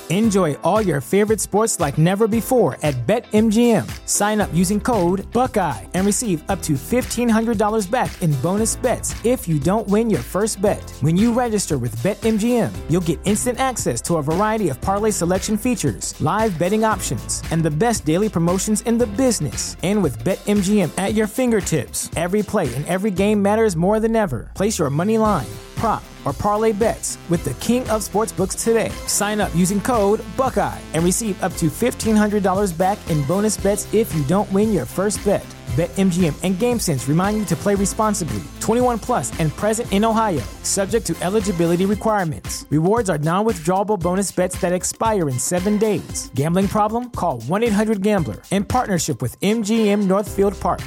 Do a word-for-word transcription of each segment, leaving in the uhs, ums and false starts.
Enjoy all your favorite sports like never before at BetMGM. Sign up using code Buckeye and receive up to fifteen hundred dollars back in bonus bets if you don't win your first bet. When you register with BetMGM, you'll get instant access to a variety of parlay selection features, live betting options, and the best daily promotions in the business. And with BetMGM at your fingertips, every play and every game matters more than ever. Place your money line, prop, or parlay bets with the king of sportsbooks today. Sign up using code Buckeye and receive up to fifteen hundred dollars back in bonus bets if you don't win your first bet. BetMGM and GameSense remind you to play responsibly. twenty-one plus and present in Ohio, subject to eligibility requirements. Rewards are non-withdrawable bonus bets that expire in seven days. Gambling problem? Call one eight hundred gambler in partnership with M G M Northfield Park.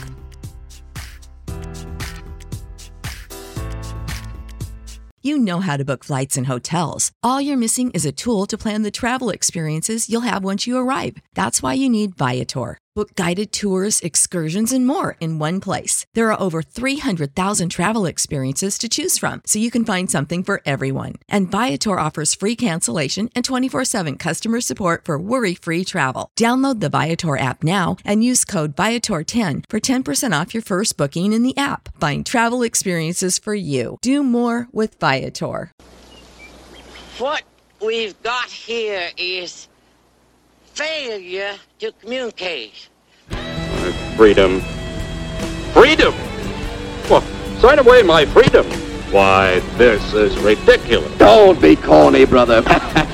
You know how to book flights and hotels. All you're missing is a tool to plan the travel experiences you'll have once you arrive. That's why you need Viator. Book guided tours, excursions, and more in one place. There are over three hundred thousand travel experiences to choose from, so you can find something for everyone. And Viator offers free cancellation and twenty-four seven customer support for worry-free travel. Download the Viator app now and use code Viator ten for ten percent off your first booking in the app. Find travel experiences for you. Do more with Viator. What we've got here is failure to communicate. Freedom. Freedom? Well, sign away my freedom. Why, this is ridiculous. Don't be corny, brother.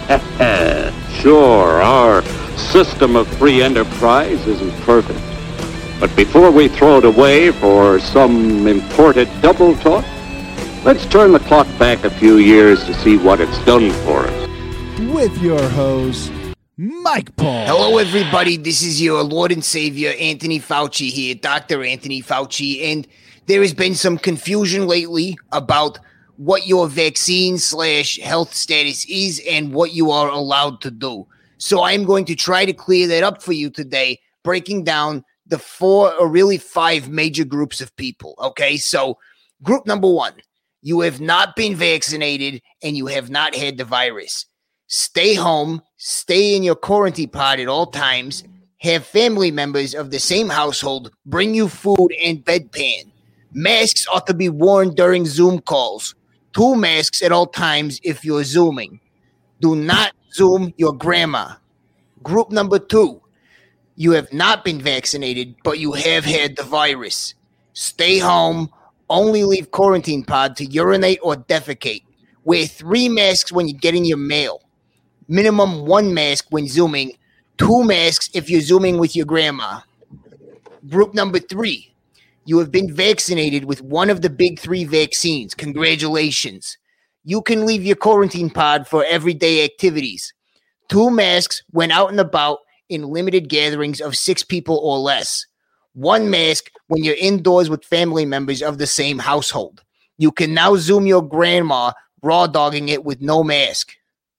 Sure, our system of free enterprise isn't perfect. But before we throw it away for some imported double talk, let's turn the clock back a few years to see what it's done for us. With your host, Mike Paul. Hello, everybody. This is your Lord and Savior, Anthony Fauci here, Doctor Anthony Fauci. And there has been some confusion lately about what your vaccine slash health status is and what you are allowed to do. So I'm going to try to clear that up for you today, breaking down the four or really five major groups of people. Okay, so group number one, you have not been vaccinated and you have not had the virus. Stay home, stay in your quarantine pod at all times, have family members of the same household bring you food and bedpan. Masks ought to be worn during Zoom calls. Two masks at all times if you're Zooming. Do not Zoom your grandma. Group number two, you have not been vaccinated, but you have had the virus. Stay home, only leave quarantine pod to urinate or defecate. Wear three masks when you get in your mail. Minimum one mask when Zooming, two masks if you're Zooming with your grandma. Group number three, you have been vaccinated with one of the big three vaccines. Congratulations. You can leave your quarantine pod for everyday activities. Two masks when out and about in limited gatherings of six people or less. One mask when you're indoors with family members of the same household. You can now Zoom your grandma raw dogging it with no mask.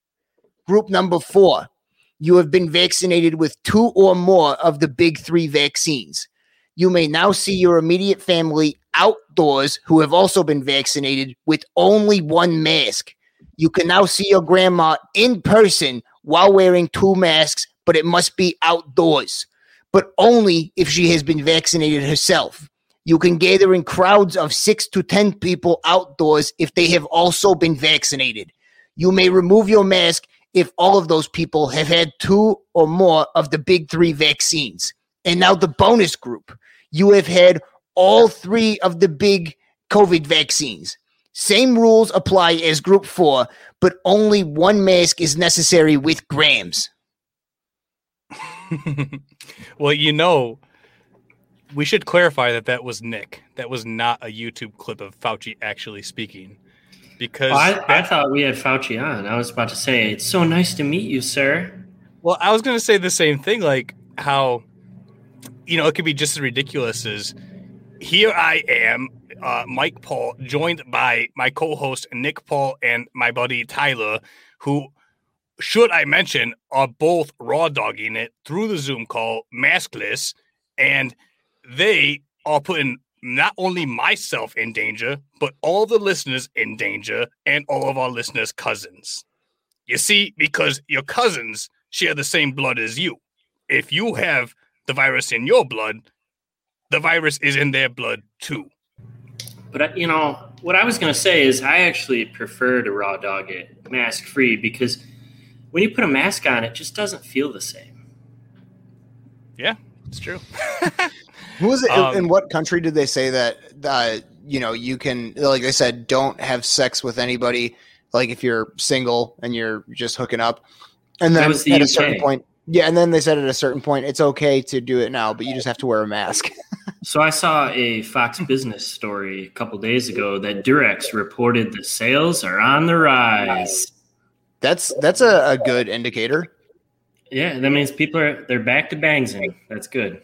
Group number four, you have been vaccinated with two or more of the big three vaccines. You may now see your immediate family outdoors who have also been vaccinated with only one mask. You can now see your grandma in person while wearing two masks, but it must be outdoors, but only if she has been vaccinated herself. You can gather in crowds of six to ten people outdoors if they have also been vaccinated. You may remove your mask if all of those people have had two or more of the big three vaccines. And now the bonus group. You have had all three of the big COVID vaccines. Same rules apply as group four, but only one mask is necessary with grams. Well, you know, we should clarify that that was Nick. That was not a YouTube clip of Fauci actually speaking. Because oh, I, I thought we had Fauci on. I was about to say, it's so nice to meet you, sir. Well, I was going to say the same thing, like how, you know, it could be just as ridiculous as here I am, uh, Mike Paul, joined by my co-host Nick Paul and my buddy Tyler, who, should I mention, are both raw dogging it through the Zoom call, maskless, and they are putting not only myself in danger, but all the listeners in danger and all of our listeners' cousins. You see, because your cousins share the same blood as you. If you have the virus in your blood, the virus is in their blood too. But, you know, what I was going to say is I actually prefer to raw dog it mask-free because when you put a mask on, it just doesn't feel the same. Yeah, it's true. Who was it? Um, in what country did they say that, uh, you know, you can, like they said, don't have sex with anybody, like if you're single and you're just hooking up. And then was the at U K. a certain point, yeah, and then they said at a certain point, it's okay to do it now, but you just have to wear a mask. So I saw a Fox Business story a couple days ago that Durex reported the sales are on the rise. That's that's a, a good indicator. Yeah, that means people are they're back to bangsing. That's good.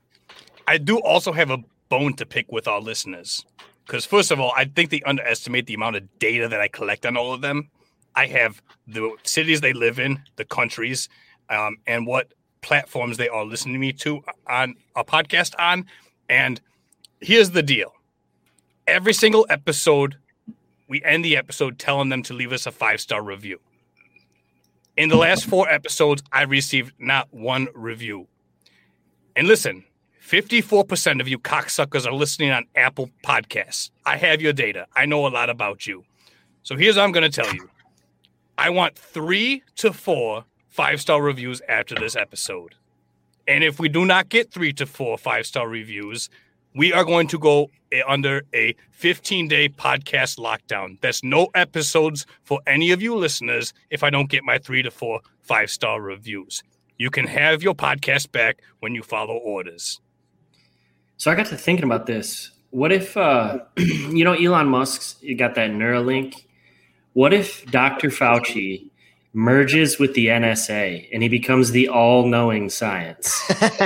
I do also have a bone to pick with our listeners. Because first of all, I think they underestimate the amount of data that I collect on all of them. I have the cities they live in, the countries, um, and what platforms they are listening to me to on a podcast on. And here's the deal. Every single episode, we end the episode telling them to leave us a five-star review. In the last four episodes, I received not one review. And listen, fifty-four percent of you cocksuckers are listening on Apple Podcasts. I have your data. I know a lot about you. So here's what I'm going to tell you. I want three to four five-star reviews after this episode. And if we do not get three to four five-star reviews, we are going to go under a fifteen-day podcast lockdown. There's no episodes for any of you listeners if I don't get my three to four five-star reviews. You can have your podcast back when you follow orders. So I got to thinking about this. What if, uh, you know, Elon Musk's you got that Neuralink? What if Doctor Fauci merges with the N S A and he becomes the all-knowing science?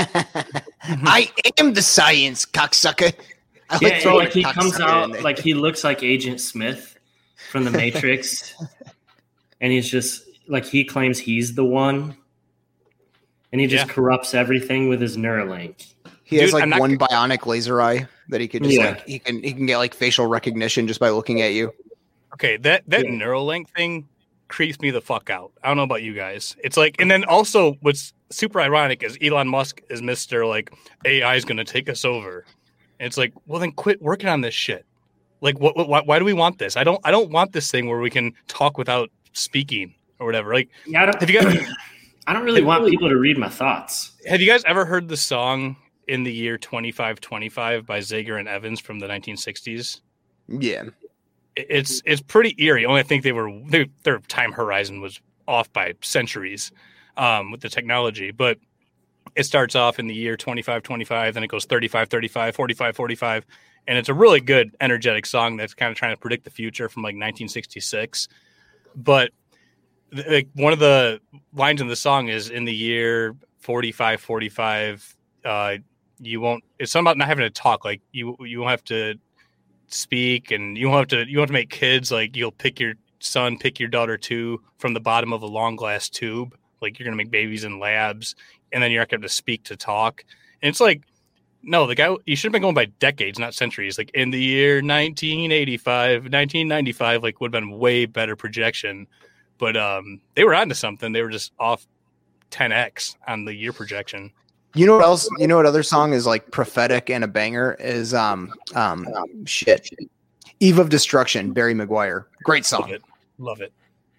I am the science, cocksucker. I Yeah, like throwing like he cocksucker comes in out there. like he looks like Agent Smith from the Matrix, and he's just like he claims he's the one, and he just Yeah. corrupts everything with his Neuralink. He has Dude, like I'm not one g- bionic laser eye that he could just Yeah. like he can he can get like facial recognition just by looking at you. Okay, that, that Yeah. Neuralink thing creeps me the fuck out. I don't know about you guys. It's like, and then also what's super ironic is Elon Musk is Mister like A I is going to take us over. And it's like, well, then quit working on this shit. Like, what, what, why, why do we want this? I don't, I don't want this thing where we can talk without speaking or whatever. Like, Yeah, I don't, have you guys, I don't really want people to read my thoughts. have you guys ever heard the song "In the Year twenty-five twenty-five" by Zager and Evans from the nineteen sixties? Yeah. It's it's pretty eerie. Only I think they were they, their time horizon was off by centuries um, with the technology. But it starts off in the year twenty-five twenty-five, then it goes thirty-five thirty-five, forty-five forty-five, and it's a really good, energetic song that's kind of trying to predict the future from like nineteen sixty-six. But th- like one of the lines in the song is in the year forty-five forty-five, uh, you won't. It's something about not having to talk. Like you you won't have to speak, and you won't have to you won't have to make kids. Like you'll pick your son, pick your daughter too from the bottom of a long glass tube. Like you're gonna make babies in labs, and then you're not gonna have to speak to talk. And it's like, no, the guy you should have been going by decades, not centuries. Like in the year nineteen eighty-five, nineteen ninety-five, like would have been way better projection. But um, they were onto something. They were just off ten x on the year projection. You know what else? You know what other song is like prophetic and a banger is um um shit. Eve of Destruction, Barry Maguire. Great Love song. it. Love it.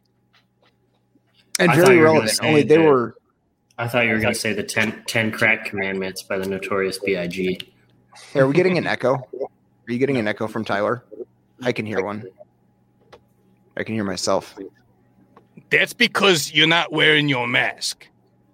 And I thought very you were gonna relevant. say Only they that- were I thought you were going to say the ten, ten Crack Commandments by the Notorious B I G Hey, are we getting an echo? Are you getting an echo from Tyler? I can hear one. I can hear myself. That's because you're not wearing your mask.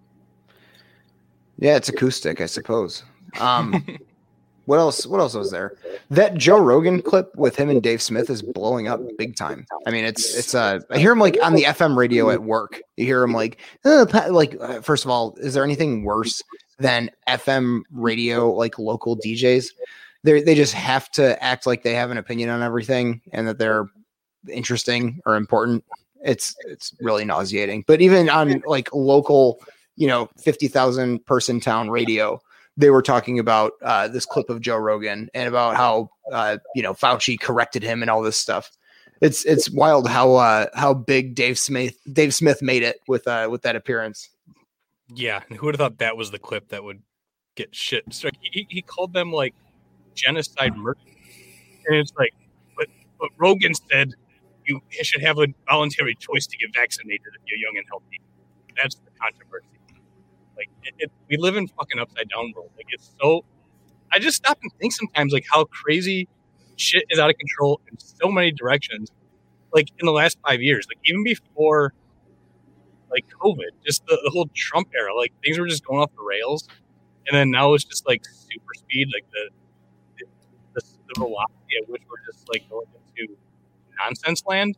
Yeah, it's acoustic, I suppose. Um, what else? What else was there? That Joe Rogan clip with him and Dave Smith is blowing up big time. I mean, it's it's. Uh, I hear him like on the F M radio at work. You hear him like, uh, pa- like. Uh, first of all, is there anything worse than F M radio like local D Js? They they just have to act like they have an opinion on everything and that they're interesting or important. It's it's really nauseating. But even on like local, you know, fifty thousand person town radio, they were talking about uh, this clip of Joe Rogan and about how, uh, you know, Fauci corrected him and all this stuff. It's it's wild how uh, how big Dave Smith Dave Smith made it with uh, with that appearance. Yeah, and who would have thought that was the clip that would get shit? So he, he called them like genocide murder, and it's like, but but Rogan said you should have a voluntary choice to get vaccinated if you're young and healthy. That's the controversy. Like it, it, we live in fucking upside down world. Like it's so. I just stop and think sometimes like how crazy shit is out of control in so many directions. Like in the last five years, like even before like COVID, just the, the whole Trump era, like things were just going off the rails. And then now it's just like super speed, like the the, the velocity at which we're just like going into nonsense land.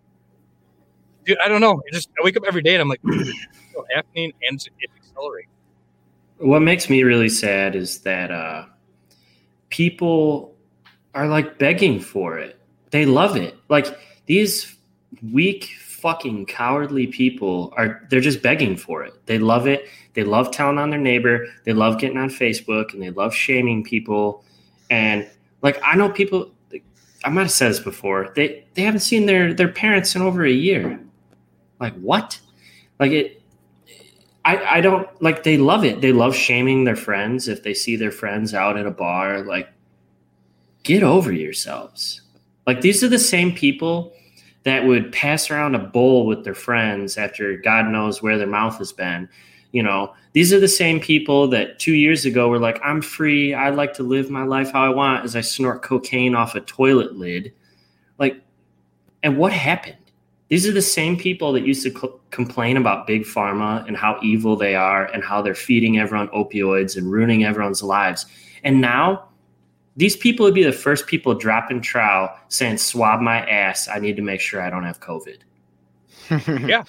Dude, I don't know. I just I wake up every day and I'm like, it's still happening and it's accelerating. What makes me really sad is that uh, people are like begging for it. They love it. Like these weak, fucking cowardly people are, they're just begging for it. They love it. They love telling on their neighbor. They love getting on Facebook and they love shaming people. And like, I know people, I might have said this before, they, they haven't seen their, their parents in over a year. Like what? Like it, I, I don't like, they love it. They love shaming their friends. If they see their friends out at a bar, like get over yourselves. Like these are the same people that would pass around a bowl with their friends after God knows where their mouth has been. You know, these are the same people that two years ago were like, I'm free. I like to live my life how I want as I snort cocaine off a toilet lid. Like, and what happened? These are the same people that used to co- complain about Big Pharma and how evil they are and how they're feeding everyone opioids and ruining everyone's lives. And now these people would be the first people dropping trowel saying, swab my ass. I need to make sure I don't have COVID. Yeah.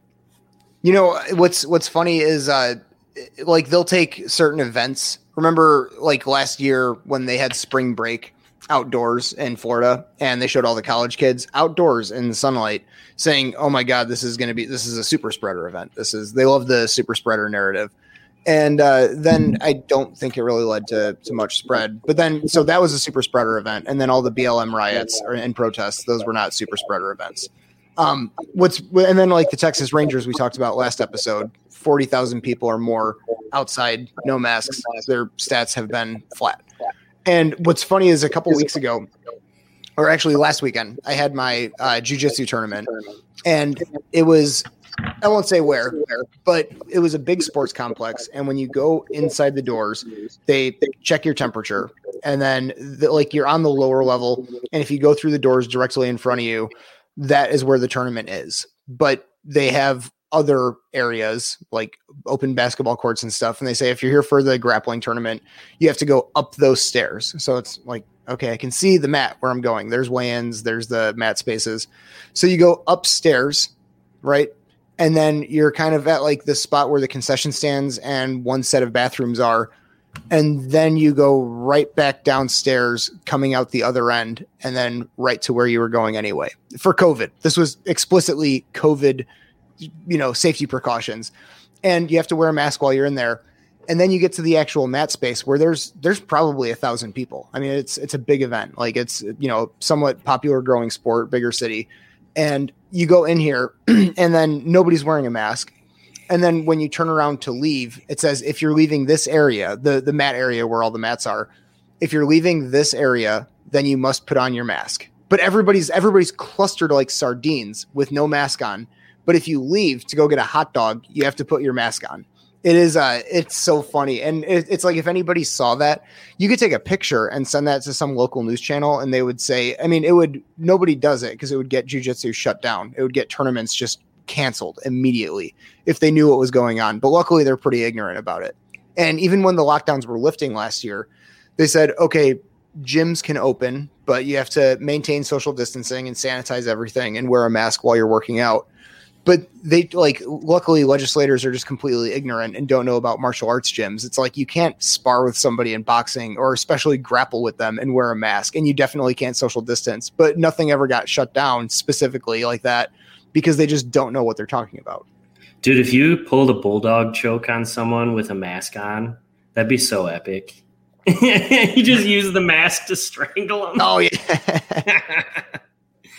You know, what's what's funny is uh, like they'll take certain events. Remember like last year when they had spring break outdoors in Florida and they showed all the college kids outdoors in the sunlight saying, oh my God, this is going to be, this is a super spreader event. This is, they love the super spreader narrative. And uh, then I don't think it really led to, to much spread, but then, so that was a super spreader event. And then all the B L M riots or and protests, those were not super spreader events. Um, what's, and then like the Texas Rangers we talked about last episode, forty thousand people or more outside, no masks. Their stats have been flat. And what's funny is a couple weeks ago, or actually last weekend, I had my uh, jiu-jitsu tournament, and it was, I won't say where, but it was a big sports complex. And when you go inside the doors, they, they check your temperature, and then the, like you're on the lower level. And if you go through the doors directly in front of you, that is where the tournament is. But they have other areas like open basketball courts and stuff. And they say, if you're here for the grappling tournament, you have to go up those stairs. So it's like, okay, I can see the mat where I'm going. There's weigh-ins, there's the mat spaces. So you go upstairs, right? And then you're kind of at like the spot where the concession stands and one set of bathrooms are. And then you go right back downstairs, coming out the other end, and then right to where you were going anyway. For COVID, this was explicitly COVID, you know, safety precautions. And you have to wear a mask while you're in there. And then you get to the actual mat space where there's there's probably a thousand people. I mean, it's it's a big event. Like it's, you know, somewhat popular growing sport, bigger city. And you go in here and then nobody's wearing a mask. And then when you turn around to leave, it says, if you're leaving this area, the, the mat area where all the mats are, if you're leaving this area, then you must put on your mask. But everybody's everybody's clustered like sardines with no mask on. But if you leave to go get a hot dog, you have to put your mask on. It is, uh, it's so funny. And it, it's like, if anybody saw that, you could take a picture and send that to some local news channel. And they would say, I mean, it would, nobody does it because it would get jiu-jitsu shut down. It would get tournaments just canceled immediately if they knew what was going on. But luckily they're pretty ignorant about it. And even when the lockdowns were lifting last year, they said, okay, gyms can open, but you have to maintain social distancing and sanitize everything and wear a mask while you're working out. But they like, luckily legislators are just completely ignorant and don't know about martial arts gyms. It's like, you can't spar with somebody in boxing or especially grapple with them and wear a mask. And you definitely can't social distance, but nothing ever got shut down specifically like that because they just don't know what they're talking about. Dude, if you pulled a bulldog choke on someone with a mask on, that'd be so epic. You just use the mask to strangle them. Oh, yeah.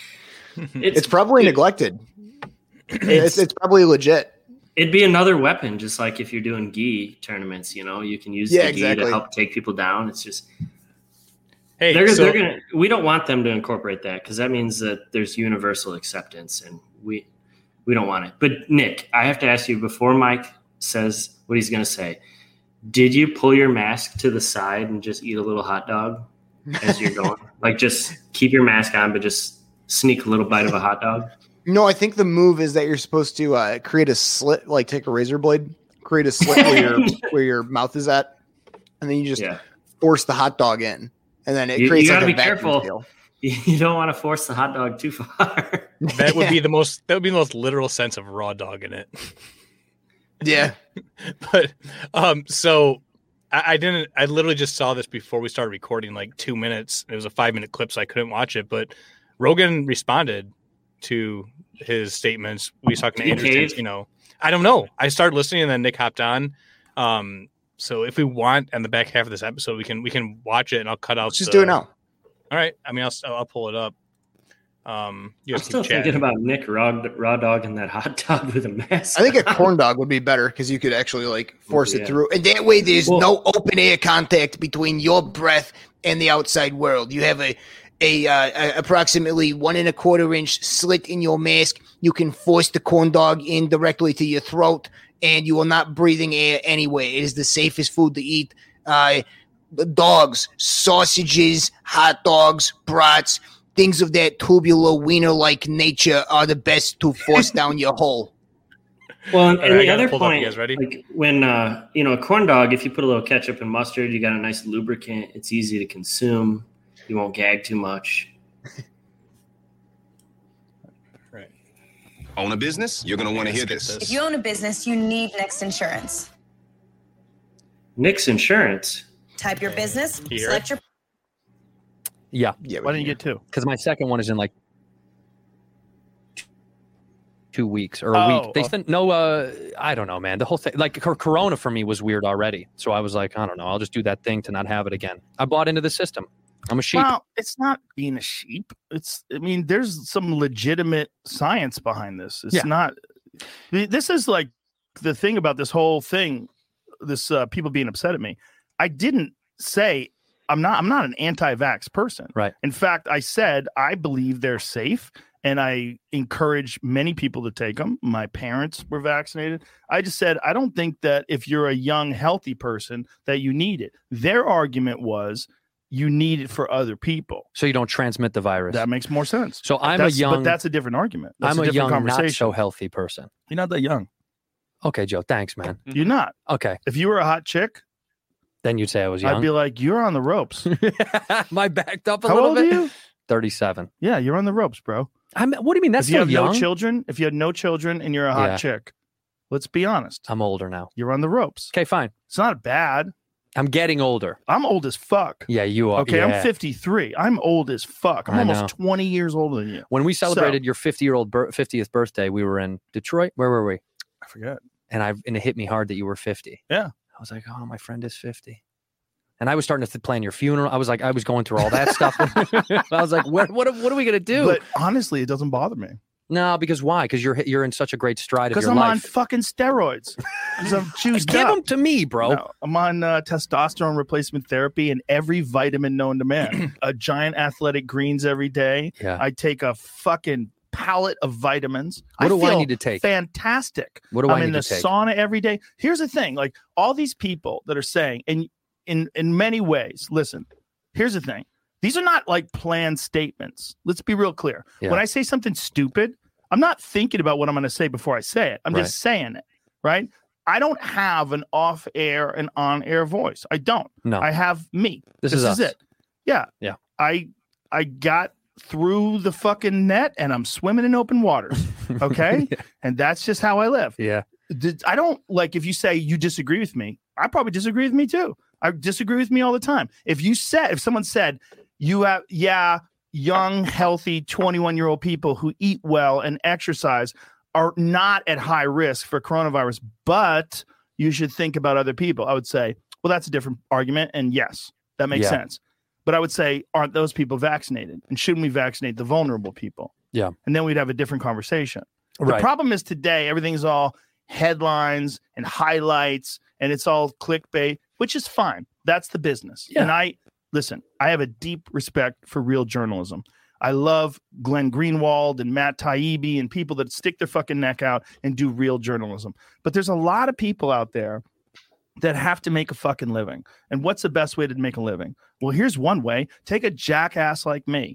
It's, it's probably it, neglected. It's, it's it's probably legit. It'd be another weapon, just like if you're doing gi tournaments. You know, you can use yeah, the gi exactly. to help take people down. It's just hey, they're, so, they're gonna. We don't want them to incorporate that because that means that there's universal acceptance, and we we don't want it. But Nick, I have to ask you before Mike says what he's gonna say. Did you pull your mask to the side and just eat a little hot dog as you're going? Like just keep your mask on, but just sneak a little bite of a hot dog? No, I think the move is that you're supposed to uh, create a slit, like take a razor blade, create a slit where your where your mouth is at, and then you just yeah. force the hot dog in, and then it you, creates you like gotta a be careful. Seal. You don't want to force the hot dog too far. That would yeah. be the most. That would be the most literal sense of raw dog in it. Yeah, but um, so I, I didn't. I literally just saw this before we started recording, like two minutes. It was a five minute clip, so I couldn't watch it. But Rogan responded to his statements. We was talking to Andrew. You know, I don't know. I started listening, and then Nick hopped on. Um, so if we want, on the back half of this episode, we can we can watch it, and I'll cut out. Let's just the, do it now. All right. I mean, I'll I'll pull it up. Um, you I'm still thinking about Nick raw, raw dog and that hot dog with a mask. I think a corn dog would be better because you could actually like force yeah. it through, and that way there's well, no open air contact between your breath and the outside world. You have a a, uh, a approximately one and a quarter inch slit in your mask. You can force the corn dog in directly to your throat, and you are not breathing air anyway. It is the safest food to eat. Uh, dogs, sausages, hot dogs, brats. Things of that tubular wiener-like nature are the best to force down your hole. Well, and, and right, the other point, you guys ready? Like when uh, you know a corn dog, if you put a little ketchup and mustard, you got a nice lubricant. It's easy to consume. You won't gag too much. Right. Own a business? You're going to want to hear this. this. If you own a business, you need Nick's Insurance. Nick's Insurance. Type your business. Here. Select your. Yeah. yeah Why didn't you get two? Because my second one is in like two weeks or a oh, week. They sent no. Uh, I don't know, man. The whole thing, like Corona for me, was weird already. So I was like, I don't know. I'll just do that thing to not have it again. I bought into the system. I'm a sheep. Well, it's not being a sheep. It's. I mean, there's some legitimate science behind this. It's yeah. not. This is like the thing about this whole thing. This uh, people being upset at me. I didn't say. I'm not I'm not an anti-vax person. Right. In fact, I said I believe they're safe and I encourage many people to take them. My parents were vaccinated. I just said I don't think that if you're a young, healthy person that you need it. Their argument was you need it for other people. So you don't transmit the virus. That makes more sense. So I'm that's, a young but that's a different argument. That's I'm a, a, different young, conversation. not so healthy person. You're not that young. Okay, Joe. Thanks, man. You're not. Okay. If you were a hot chick, then you'd say I was young. I'd be like, you're on the ropes. Am I backed up a How little old bit? Are you? thirty-seven. Yeah, you're on the ropes, bro. I'm. What do you mean? That's if you still have young. no children, if you had no children and you're a hot Yeah. chick, let's be honest. I'm older now. You're on the ropes. Okay, fine. It's not bad. I'm getting older. I'm old as fuck. Yeah, you are. Okay, yeah. I'm fifty-three. I'm old as fuck. I'm I almost know. twenty years older than you. When we celebrated So- your fifty-year-old bir- fiftieth birthday, we were in Detroit. Where were we? I forget. And I and it hit me hard that you were fifty. Yeah. I was like, oh, my friend is fifty. And I was starting to th- plan your funeral. I was like, I was going through all that stuff. I was like, what, what, what are we gonna do? But honestly, it doesn't bother me. No, because why? Because you're you're in such a great stride of Because your I'm life. on fucking steroids. Because I'm juiced Give up. them to me, bro. No, I'm on uh, testosterone replacement therapy and every vitamin known to man. A giant athletic greens every day. Yeah. I take a fucking pallet of vitamins. What do I feel need to take? Fantastic. What do I'm I in need the to take? sauna every day. Here's the thing: like all these people that are saying, and in in many ways, listen. Here's the thing: these are not like planned statements. Let's be real clear. Yeah. When I say something stupid, I'm not thinking about what I'm going to say before I say it. I'm Right. just saying it, right? I don't have an off-air and on-air voice. I don't. No. I have me. This This, is is, us. it. Yeah. Yeah. I I got through the fucking net and I'm swimming in open waters. Okay? Yeah. And that's just how I live. Yeah. Did- I don't like if you say you disagree with me, I probably disagree with me too. I disagree with me all the time. If you said, if someone said, you have, yeah, young, healthy, twenty-one year old people who eat well and exercise are not at high risk for coronavirus, but you should think about other people. I would say, well, that's a different argument. And yes, that makes Yeah. sense. But I would say, aren't those people vaccinated? And shouldn't we vaccinate the vulnerable people? Yeah. And then we'd have a different conversation. The Right. problem is today, everything's all headlines and highlights and it's all clickbait, which is fine. That's the business. Yeah. And I, listen, I have a deep respect for real journalism. I love Glenn Greenwald and Matt Taibbi and people that stick their fucking neck out and do real journalism. But there's a lot of people out there that have to make a fucking living. And what's the best way to make a living? Well, here's one way. Take a jackass like me.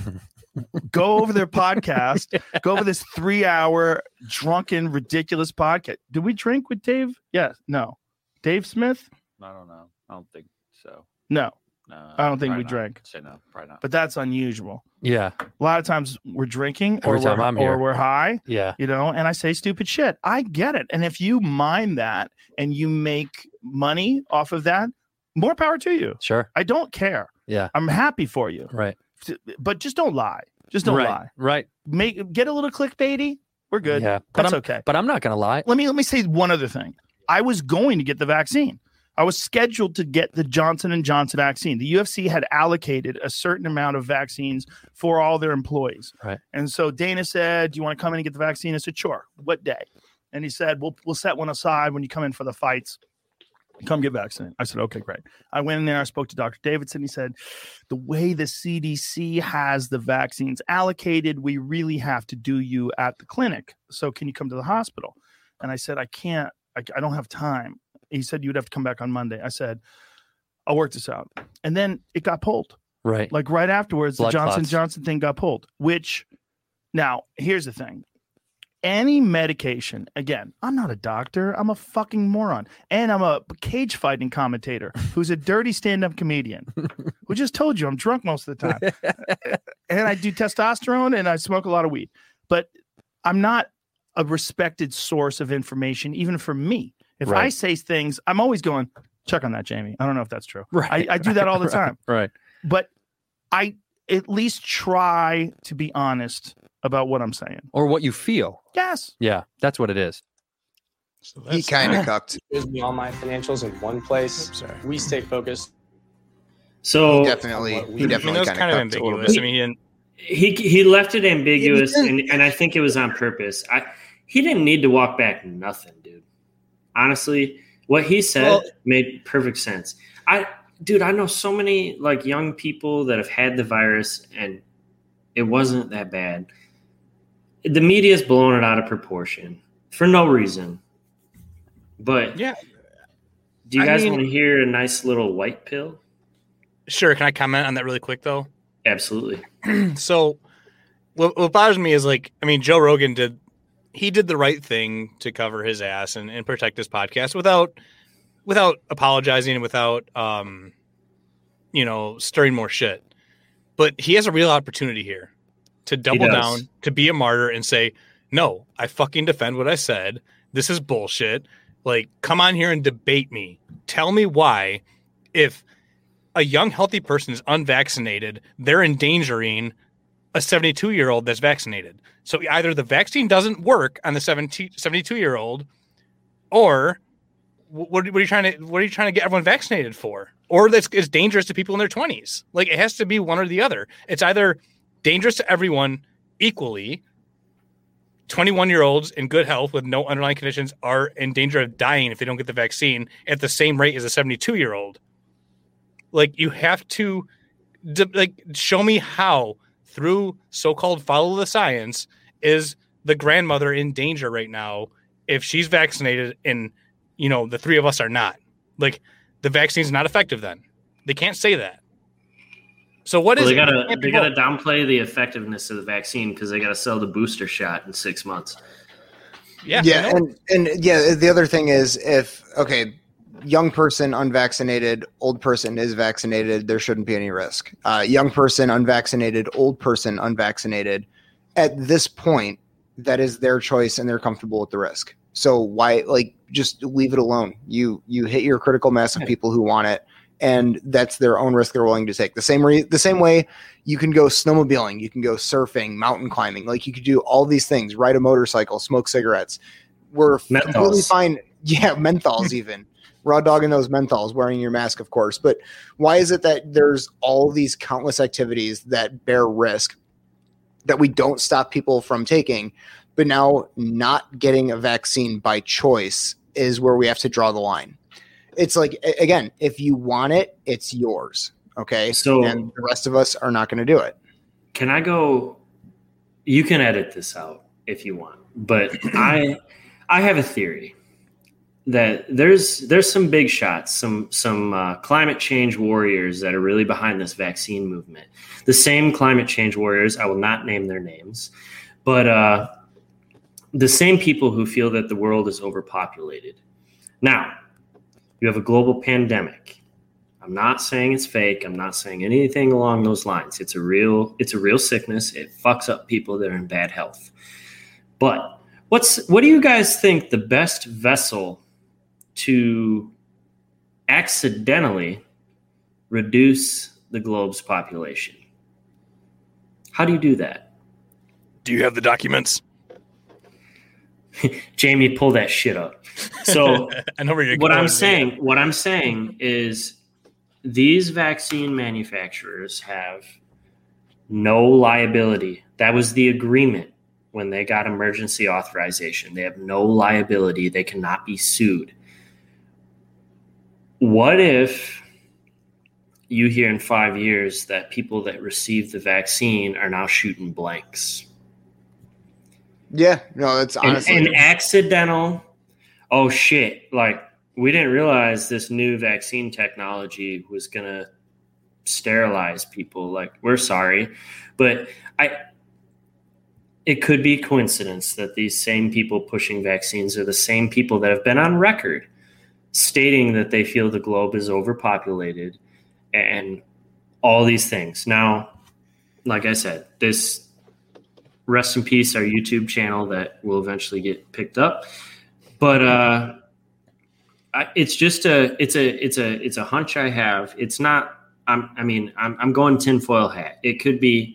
Go over their podcast. Go over this three-hour drunken, ridiculous podcast. Did we drink with Dave? Yes. No. Dave Smith? I don't know. I don't think so. No. No. I don't think we probably not. drank. Say no. Probably not. But that's unusual. Yeah. A lot of times we're drinking or, Every time we're, I'm or here. we're high. Yeah. You know, and I say stupid shit. I get it. And if you mind that and you make money off of that, more power to you. Sure. I don't care. Yeah. I'm happy for you. Right. But just don't lie. Just don't right. lie. Right. Make get a little clickbaity. We're good. Yeah. But That's I'm, okay. But I'm not going to lie. Let me let me say one other thing. I was going to get the vaccine. I was scheduled to get the Johnson and Johnson vaccine. The U F C had allocated a certain amount of vaccines for all their employees. Right. And so Dana said, "Do you want to come in and get the vaccine?" I said, "Sure." What day? And he said, "We'll we'll set one aside when you come in for the fights. Come get vaccinated." I said, "Okay, great." I went in there. I spoke to Doctor Davidson. He said, "The way the C D C has the vaccines allocated, we really have to do you at the clinic. So can you come to the hospital?" And I said, "I can't. I, I don't have time." He said, "You'd have to come back on Monday." I said, "I'll work this out." And then it got pulled. Right. Like right afterwards, Blood the Johnson clots. Johnson thing got pulled, which now here's the thing. Any medication, again, I'm not a doctor. I'm a fucking moron. And I'm a cage fighting commentator who's a dirty stand-up comedian who just told you I'm drunk most of the time. And I do testosterone and I smoke a lot of weed. But I'm not a respected source of information, even for me. If I Right. say things, I'm always going, check on that, Jamie. I don't know if that's true. Right. I, I do that all the right, time. Right. But I at least try to be honest about what I'm saying. Or what you feel. Yes. Yeah. That's what it is. So He kind of cucked. Gives me all my financials in one place. Sorry. We stay focused. So He definitely, he I mean, definitely that was kind kind of of cucked a little ambiguous. bit. I mean, he didn't. he he left it ambiguous, Yeah, he and, and I think it was on purpose. I he didn't need to walk back nothing, dude. Honestly, what he said Well- made perfect sense. I dude, I know so many like young people that have had the virus and it wasn't that bad. The media's blowing it out of proportion for no reason. But Yeah. do you I guys mean- want to hear a nice little white pill? Sure. Can I comment on that really quick though? Absolutely. So what, what bothers me is like, I mean, Joe Rogan did, he did the right thing to cover his ass and, and protect his podcast without, without apologizing and without, um, you know, stirring more shit. But he has a real opportunity here to double does. down, to be a martyr and say, no, I fucking defend what I said. This is bullshit. Like, come on here and debate me. Tell me why, if a young, healthy person is unvaccinated, they're endangering a seventy-two-year-old that's vaccinated. So either the vaccine doesn't work on the seventy-two-year-old, or what, what are you trying to what are you trying to get everyone vaccinated for? Or that's it's dangerous to people in their twenties. Like, it has to be one or the other. It's either dangerous to everyone equally. twenty-one-year-olds in good health with no underlying conditions are in danger of dying if they don't get the vaccine at the same rate as a seventy-two-year-old. Like, you have to like show me how, through so-called follow the science, is the grandmother in danger right now if she's vaccinated and, you know, the three of us are not. Like, the vaccine's not effective then. They can't say that. So what Well, is they it? gotta It can't they be gotta both. downplay the effectiveness of the vaccine because they gotta sell the booster shot in six months. Yeah, I Yeah, know. and and yeah, the other thing is if okay, young person unvaccinated, old person is vaccinated, there shouldn't be any risk. Uh, young person unvaccinated, old person unvaccinated. At this point, that is their choice, and they're comfortable with the risk. So why, like, just leave it alone? You you hit your critical mass of people who want it, and that's their own risk they're willing to take. The same re- the same way you can go snowmobiling, you can go surfing, mountain climbing, like you could do all these things, ride a motorcycle, smoke cigarettes. We're Menthols. completely fine. Yeah, menthols even. Raw dogging those menthols, wearing your mask, of course. But why is it that there's all these countless activities that bear risk that we don't stop people from taking. But now not getting a vaccine by choice is where we have to draw the line. It's like, again, if you want it, it's yours. Okay. So and the rest of us are not going to do it. Can I go? You can edit this out if you want, but I, I have a theory that there's, there's some big shots, some, some uh, climate change warriors that are really behind this vaccine movement. The same climate change warriors, I will not name their names, but uh, the same people who feel that the world is overpopulated. Now, you have a global pandemic. I'm not saying it's fake. I'm not saying anything along those lines. It's a real, it's a real sickness. It fucks up people that are in bad health. But what's, what do you guys think the best vessel to accidentally reduce the globe's population? How do you do that? Do you have the documents? Jamie, pull that shit up. So I know where you're what going. I'm saying, what I'm saying is these vaccine manufacturers have no liability. That was the agreement when they got emergency authorization. They have no liability. They cannot be sued. What if you hear in five years that people that received the vaccine are now shooting blanks? Yeah, no, that's honestly an, an accidental. Oh shit! Like we didn't realize this new vaccine technology was gonna sterilize people. Like we're sorry, but I. It could be coincidence that these same people pushing vaccines are the same people that have been on record stating that they feel the globe is overpopulated and all these things. Now, like I said, this. Rest in peace, our YouTube channel that will eventually get picked up. But uh, I, it's just a, it's a, it's a, it's a hunch I have. It's not. I'm, I mean, I'm, I'm going tinfoil hat. It could be.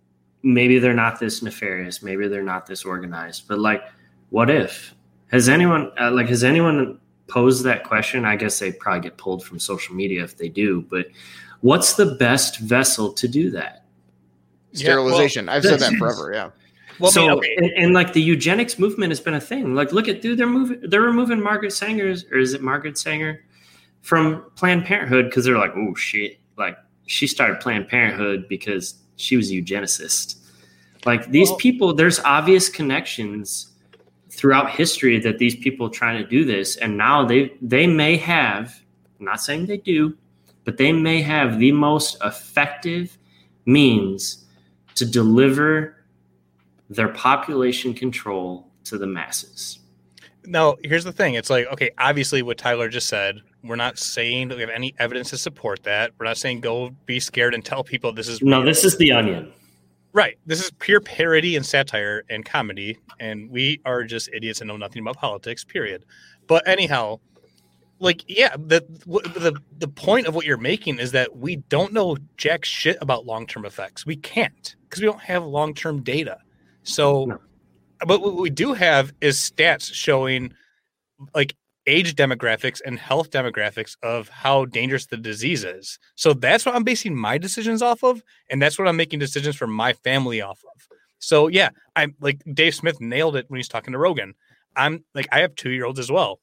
Maybe they're not this nefarious. Maybe they're not this organized. But like, what if? Has anyone uh, like has anyone posed that question? I guess they probably get pulled from social media if they do. But what's the best vessel to do that? Sterilization. Yeah, well, I've said that forever. Yeah. Well, so, I mean, okay. and, and like the eugenics movement has been a thing. Like, look at, dude, they're moving, they're removing Margaret Sanger's, or is it Margaret Sanger, from Planned Parenthood because they're like, oh shit, like she started Planned Parenthood because she was a eugenicist. Like these well, people, there's obvious connections throughout history that these people are trying to do this, and now they they may have. I'm not saying they do, but they may have the most effective means to deliver their population control to the masses. No, here's the thing. It's like, okay, obviously what Tyler just said, we're not saying that we have any evidence to support that. We're not saying go be scared and tell people this is No, this is The Onion. Right. This is pure parody and satire and comedy, and we are just idiots and know nothing about politics, period. But anyhow, like, yeah, the the the point of what you're making is that we don't know jack shit about long-term effects. We can't because we don't have long-term data. So, no. But what we do have is stats showing like age demographics and health demographics of how dangerous the disease is. So that's what I'm basing my decisions off of, and that's what I'm making decisions for my family off of. So yeah, I'm like Dave Smith nailed it when he's talking to Rogan. I'm like I have two-year-olds as well.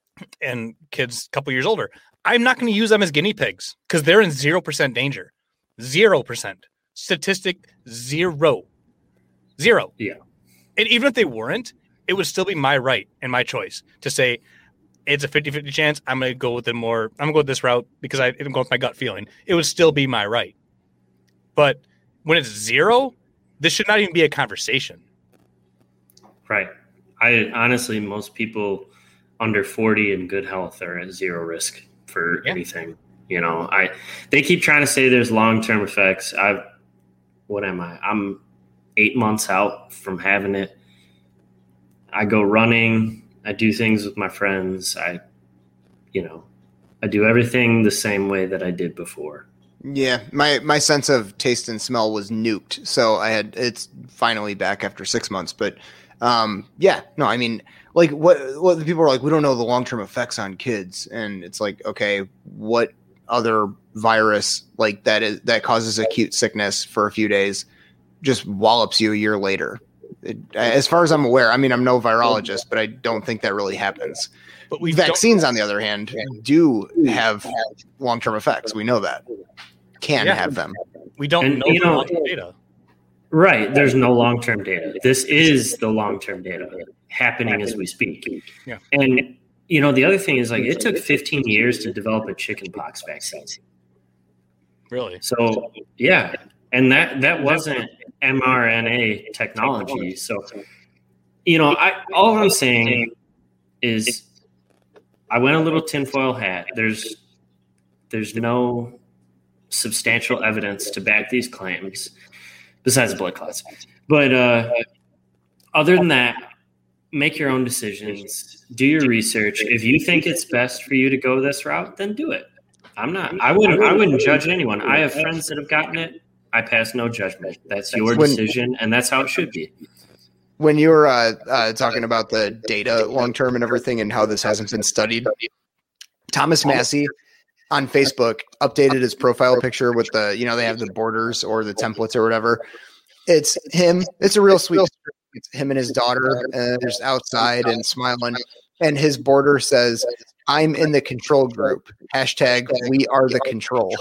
And kids a couple years older. I'm not going to use them as guinea pigs because they're in zero percent danger. Zero percent. Statistic zero. Zero. Yeah. And even if they weren't, it would still be my right and my choice to say it's a fifty-fifty chance. I'm going to go with the more, I'm going to go with this route because I, I'm going with my gut feeling. It would still be my right. But when it's zero, this should not even be a conversation. Right. I honestly, most people under forty in good health are at zero risk for yeah. anything. You know, I they keep trying to say there's long-term effects. I've what am I? I'm eight months out from having it. I go running. I do things with my friends. I, you know, I do everything the same way that I did before. Yeah, my my sense of taste and smell was nuked. So I had it's finally back after six months. But um, yeah, no, I mean. Like what, what the people are like, we don't know the long-term effects on kids. And it's like, okay, what other virus like that is, that causes acute sickness for a few days just wallops you a year later. It, as far as I'm aware, I mean, I'm no virologist, but I don't think that really happens. But we vaccines, on the other hand, do have long-term effects. We know that. Can Yeah. have them. We don't And, know you the know- long-term data. Right. There's no long-term data. This is the long-term data happening as we speak. Yeah. And, you know, the other thing is like it took fifteen years to develop a chickenpox vaccine. Really? So, yeah. And that, that wasn't mRNA technology. So, you know, I all I'm saying is I went a little tinfoil hat. There's there's no substantial evidence to back these claims besides blood clots. But uh, other than that, make your own decisions. Do your research. If you think it's best for you to go this route, then do it. I'm not. I wouldn't. I wouldn't judge anyone. I have friends that have gotten it. I pass no judgment. That's your When- decision, and that's how it should be. When you were uh, uh, talking about the data long-term and everything and how this hasn't been studied, Thomas Massey on Facebook updated his profile picture with the, you know, they have the borders or the templates or whatever. It's him. It's a real sweet. It's him and his daughter. Uh, just outside and smiling. And his border says, "I'm in the control group." Hashtag we are the control.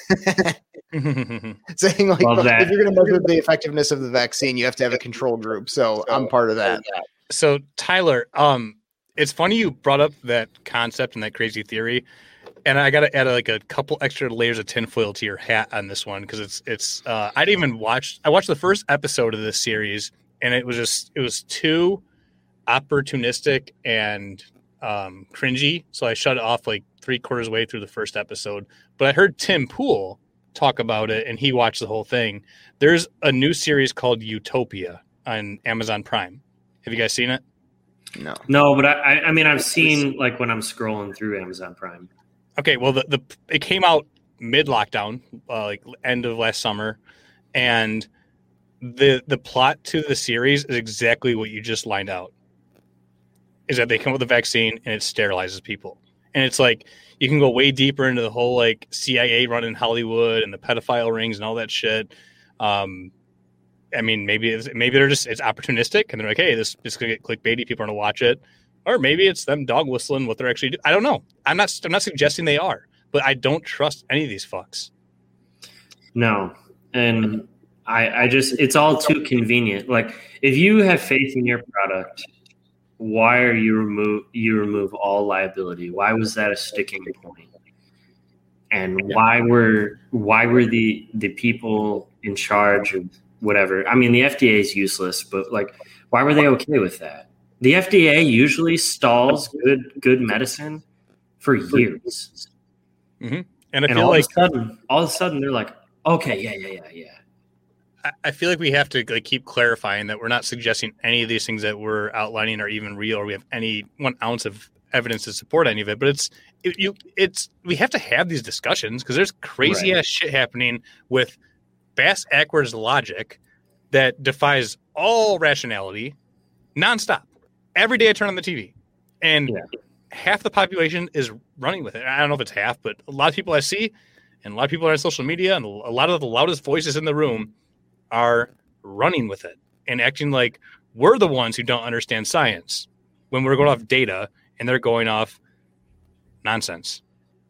Saying like, Love that. if you're going to measure the effectiveness of the vaccine, you have to have a control group. So I'm part of that. So Tyler, um, it's funny you brought up that concept and that crazy theory, and I got to add like a couple extra layers of tinfoil to your hat on this one because it's it's. Uh, I didn't even watch. I watched the first episode of this series, and it was just it was too opportunistic and um, cringy, so I shut it off like three quarters way through the first episode. But I heard Tim Pool talk about it, and he watched the whole thing. There's a new series called Utopia on Amazon Prime. Have you guys seen it? No. No, but I, I I mean, I've seen like when I'm scrolling through Amazon Prime. Okay, well, the, the it came out mid lockdown, uh, like end of last summer, and the the plot to the series is exactly what you just lined out. Is that they come up with a vaccine and it sterilizes people, and it's like you can go way deeper into the whole like C I A run in Hollywood and the pedophile rings and all that shit. Um, I mean, maybe it's, maybe they're just it's opportunistic and they're like, hey, this is gonna get clickbaity, people are gonna watch it, or maybe it's them dog whistling what they're actually doing. I don't know. I'm not. I'm not suggesting they are, but I don't trust any of these fucks. No, and I I just it's all too convenient. Like if you have faith in your product, why are you remove you remove all liability? Why was that a sticking point? And why were why were the the people in charge of whatever? I mean, the F D A is useless, but like, why were they okay with that? The F D A usually stalls good good medicine for years, Mm-hmm. And I and feel all like of a sudden, all of a sudden, they're like, okay, yeah, yeah, yeah, yeah. I- I feel like we have to like keep clarifying that we're not suggesting any of these things that we're outlining are even real, or we have any one ounce of evidence to support any of it. But it's it, you, it's we have to have these discussions because there's crazy Right. ass shit happening with bass backwards logic that defies all rationality, nonstop. Every day I turn on the T V, and half the population is running with it. I don't know if it's half, but a lot of people I see, and a lot of people are on social media, and a lot of the loudest voices in the room are running with it and acting like we're the ones who don't understand science when we're going off data and they're going off nonsense.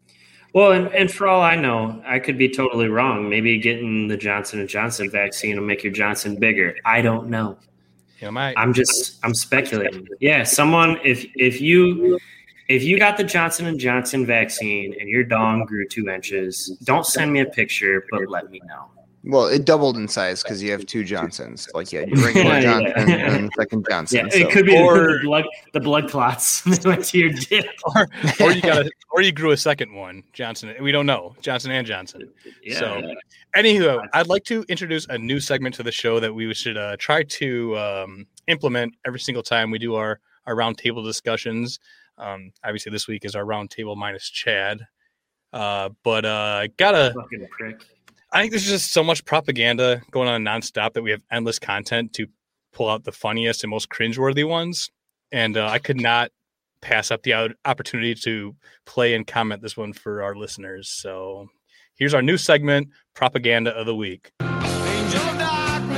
Well, and, and for all I know, I could be totally wrong. Maybe getting the Johnson and Johnson vaccine will make your Johnson bigger. I don't know. You know, my, I'm just I'm speculating. Yeah, someone if if you if you got the Johnson and Johnson vaccine and your dong grew two inches, don't send me a picture, but let me know. Well, it doubled in size because you have two Johnsons. Like, yeah, you regular Yeah. Johnson and the second Johnson. Yeah, so. it could be Or- the blood the blood clots that went to your dick. or, or you got a, or you grew a second one, Johnson. We don't know, Johnson and Johnson. Yeah. So, anywho, I'd like to introduce a new segment to the show that we should uh, try to um, implement every single time we do our our roundtable discussions. Um, obviously, this week is our roundtable minus Chad, uh, but uh, gotta. Fucking prick. I think there's just so much propaganda going on nonstop that we have endless content to pull out the funniest and most cringeworthy ones. And uh, I could not pass up the out- opportunity to play and comment this one for our listeners. So here's our new segment, Propaganda of the Week. Angel of darkness.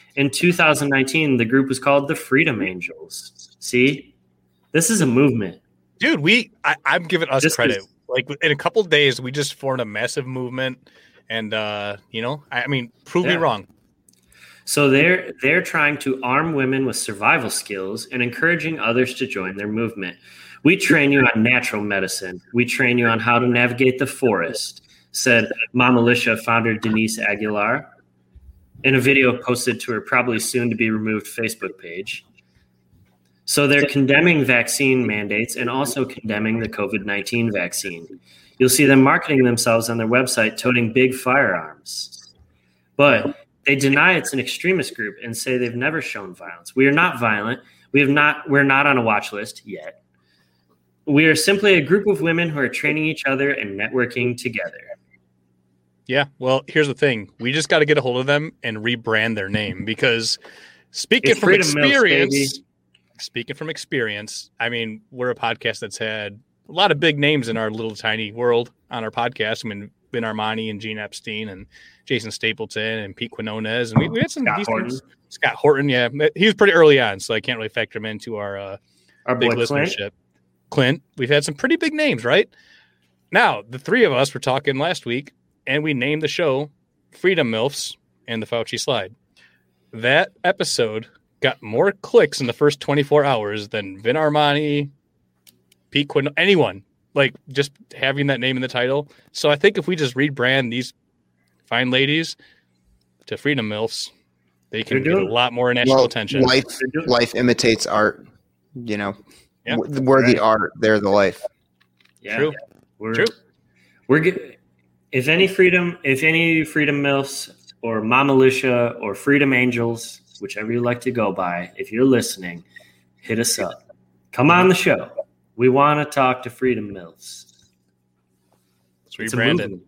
In two thousand nineteen, the group was called the Freedom Angels. See, this is a movement. Dude, we I, I'm giving us This credit. is- Like in a couple days, we just formed a massive movement, and uh, you know, I, I mean, prove Yeah. me wrong. So they're they're trying to arm women with survival skills and encouraging others to join their movement. We train you on natural medicine. We train you on how to navigate the forest, said Mamalicia founder Denise Aguilar in a video posted to her probably soon to be removed Facebook page. So they're condemning vaccine mandates and also condemning the COVID nineteen vaccine. You'll see them marketing themselves on their website toting big firearms. But they deny it's an extremist group and say they've never shown violence. We are not violent. We have not we're not on a watch list yet. We are simply a group of women who are training each other and networking together. Yeah, well, here's the thing: we just got to get a hold of them and rebrand their name because speaking It's from Freedom Mills, experience, baby. speaking from experience, I mean, we're a podcast that's had a lot of big names in our little tiny world on our podcast. I mean, Ben Armani and Gene Epstein and Jason Stapleton and Pete Quinones, and we, we had some Scott decent Horton. Scott Horton. Yeah, he was pretty early on, so I can't really factor him into our uh, Our big boy Clint. listenership. Clint, we've had some pretty big names, right? Now, the three of us were talking last week, and we named the show Freedom Milfs and the Fauci Slide. That episode got more clicks in the first twenty-four hours than Vin Armani, Pete Quinn, anyone, like just having that name in the title. So I think if we just rebrand these fine ladies to Freedom Milfs, they can They're get a doing- lot more national Well, attention. life life imitates art. You know, Yeah. W- we're the art. They're the life. Yeah. True. We're, True. We're good. If any freedom, if any Freedom Milfs or Mamalicia or Freedom Angels, whichever you like to go by, if you're listening, hit us up. Come on the show. We want to talk to Freedom Milfs. Let's It's a rebrand it. movement.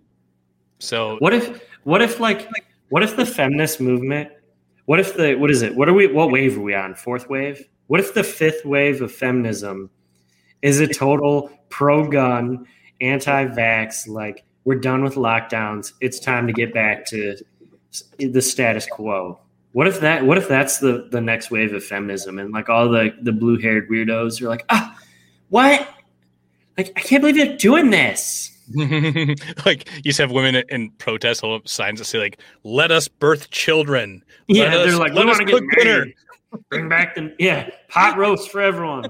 So What if what if like what if the feminist movement, what if the what is it? What are we what wave are we on? Fourth wave? What if the fifth wave of feminism is a total pro-gun, anti-vax, like we're done with lockdowns, it's time to get back to s- the status quo. What if that what if that's the the next wave of feminism and like all the the blue-haired weirdos are like, "Ah, what? Like I can't believe you're doing this." like you just have women in protest hold up signs that say like "Let us birth children." Yeah, Let they're us- like, we "Let us want to get cook dinner." married. Bring back the yeah pot roast for everyone.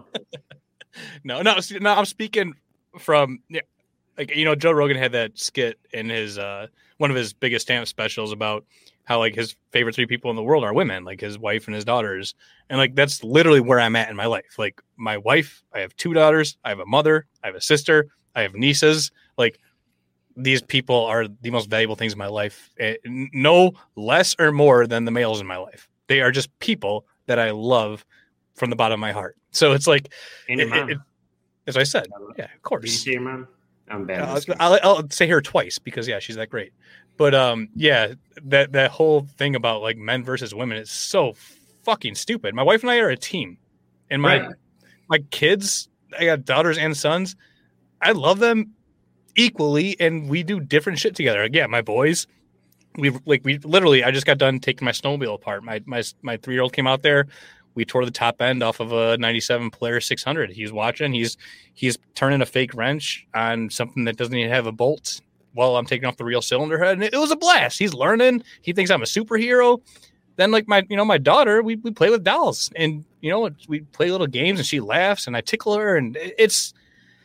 No, no, s- no. I'm speaking from yeah, like you know, Joe Rogan had that skit in his uh one of his biggest stand-up specials about how like his favorite three people in the world are women, like his wife and his daughters, and like that's literally where I'm at in my life. Like my wife, I have two daughters, I have a mother, I have a sister, I have nieces. Like these people are the most valuable things in my life, eh, n- no less or more than the males in my life. They are just people that I love from the bottom of my heart. So it's like, And your it- it- mom. it- as I said, yeah, of Did you course. say your mom? I'm bad. I'll, at this. I'll, I'll say her twice because yeah, she's that great. But um, yeah, that that whole thing about like men versus women is so fucking stupid. My wife and I are a team, and my Right. my kids, I got daughters and sons. I love them equally, and we do different shit together. Like, yeah, my boys, we like we literally. I just got done taking my snowmobile apart. My my my three year old came out there. We tore the top end off of a ninety-seven Polaris six hundred. He's watching. He's he's turning a fake wrench on something that doesn't even have a bolt while I'm taking off the real cylinder head. And it was a blast. He's learning. He thinks I'm a superhero. Then like my, you know, my daughter, we, we play with dolls and, you know, we play little games and she laughs and I tickle her. And it's,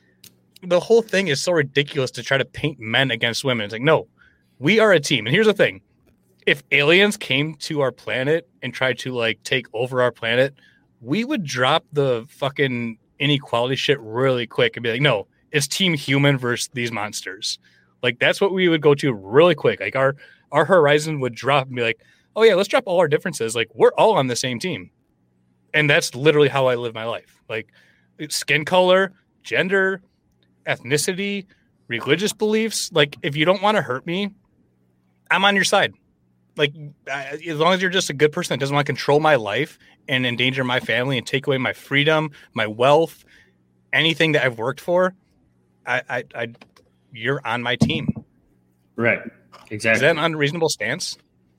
the whole thing is so ridiculous to try to paint men against women. It's like, no, we are a team. And here's the thing. If aliens came to our planet and tried to like take over our planet, we would drop the fucking inequality shit really quick and be like, no, it's team human versus these monsters. Like that's what we would go to really quick. Like our, our horizon would drop and be like, oh yeah, let's drop all our differences. Like we're all on the same team. And that's literally how I live my life. Like skin color, gender, ethnicity, religious beliefs. Like if you don't want to hurt me, I'm on your side. Like I, as long as you're just a good person that doesn't want to control my life and endanger my family and take away my freedom, my wealth, anything that I've worked for, I, I, I you're on my team. Right. Exactly. Is that an unreasonable stance?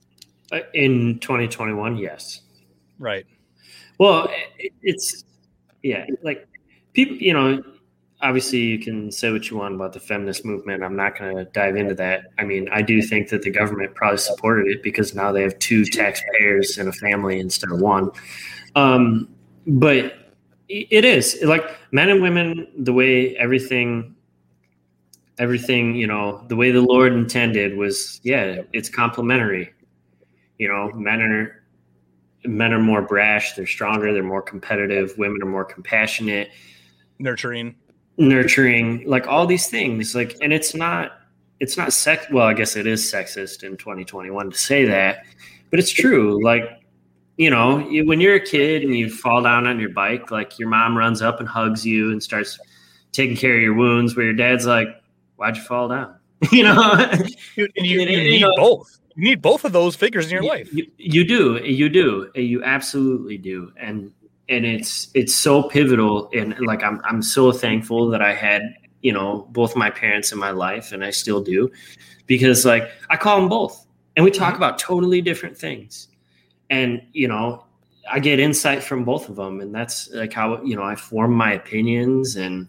Uh, In twenty twenty-one, yes. Right. Well, it, it's yeah, like people, you know, obviously you can say what you want about the feminist movement. I'm not going to dive into that. I mean, I do think that the government probably supported it because now they have two taxpayers in a family instead of one. Um, but it is like men and women, the way everything, everything, you know, the way the Lord intended was, yeah, it's complementary. You know, men are men are more brash, they're stronger, they're more competitive. Women are more compassionate, nurturing, nurturing, like all these things. Like, and it's not, it's not sex. Well, I guess it is sexist in twenty twenty-one to say that, but it's true. Like, you know, you, when you're a kid and you fall down on your bike, like your mom runs up and hugs you and starts taking care of your wounds, where your dad's like, "Why'd you fall down?" You know, you, you, you, you need know, both. You need both of those figures in your you, life. You, you do, you do, you absolutely do, and and it's it's so pivotal. And like I'm I'm so thankful that I had, you know, both my parents in my life, and I still do, because like I call them both, and we talk about totally different things, and you know, I get insight from both of them, and that's like how, you know, I form my opinions, and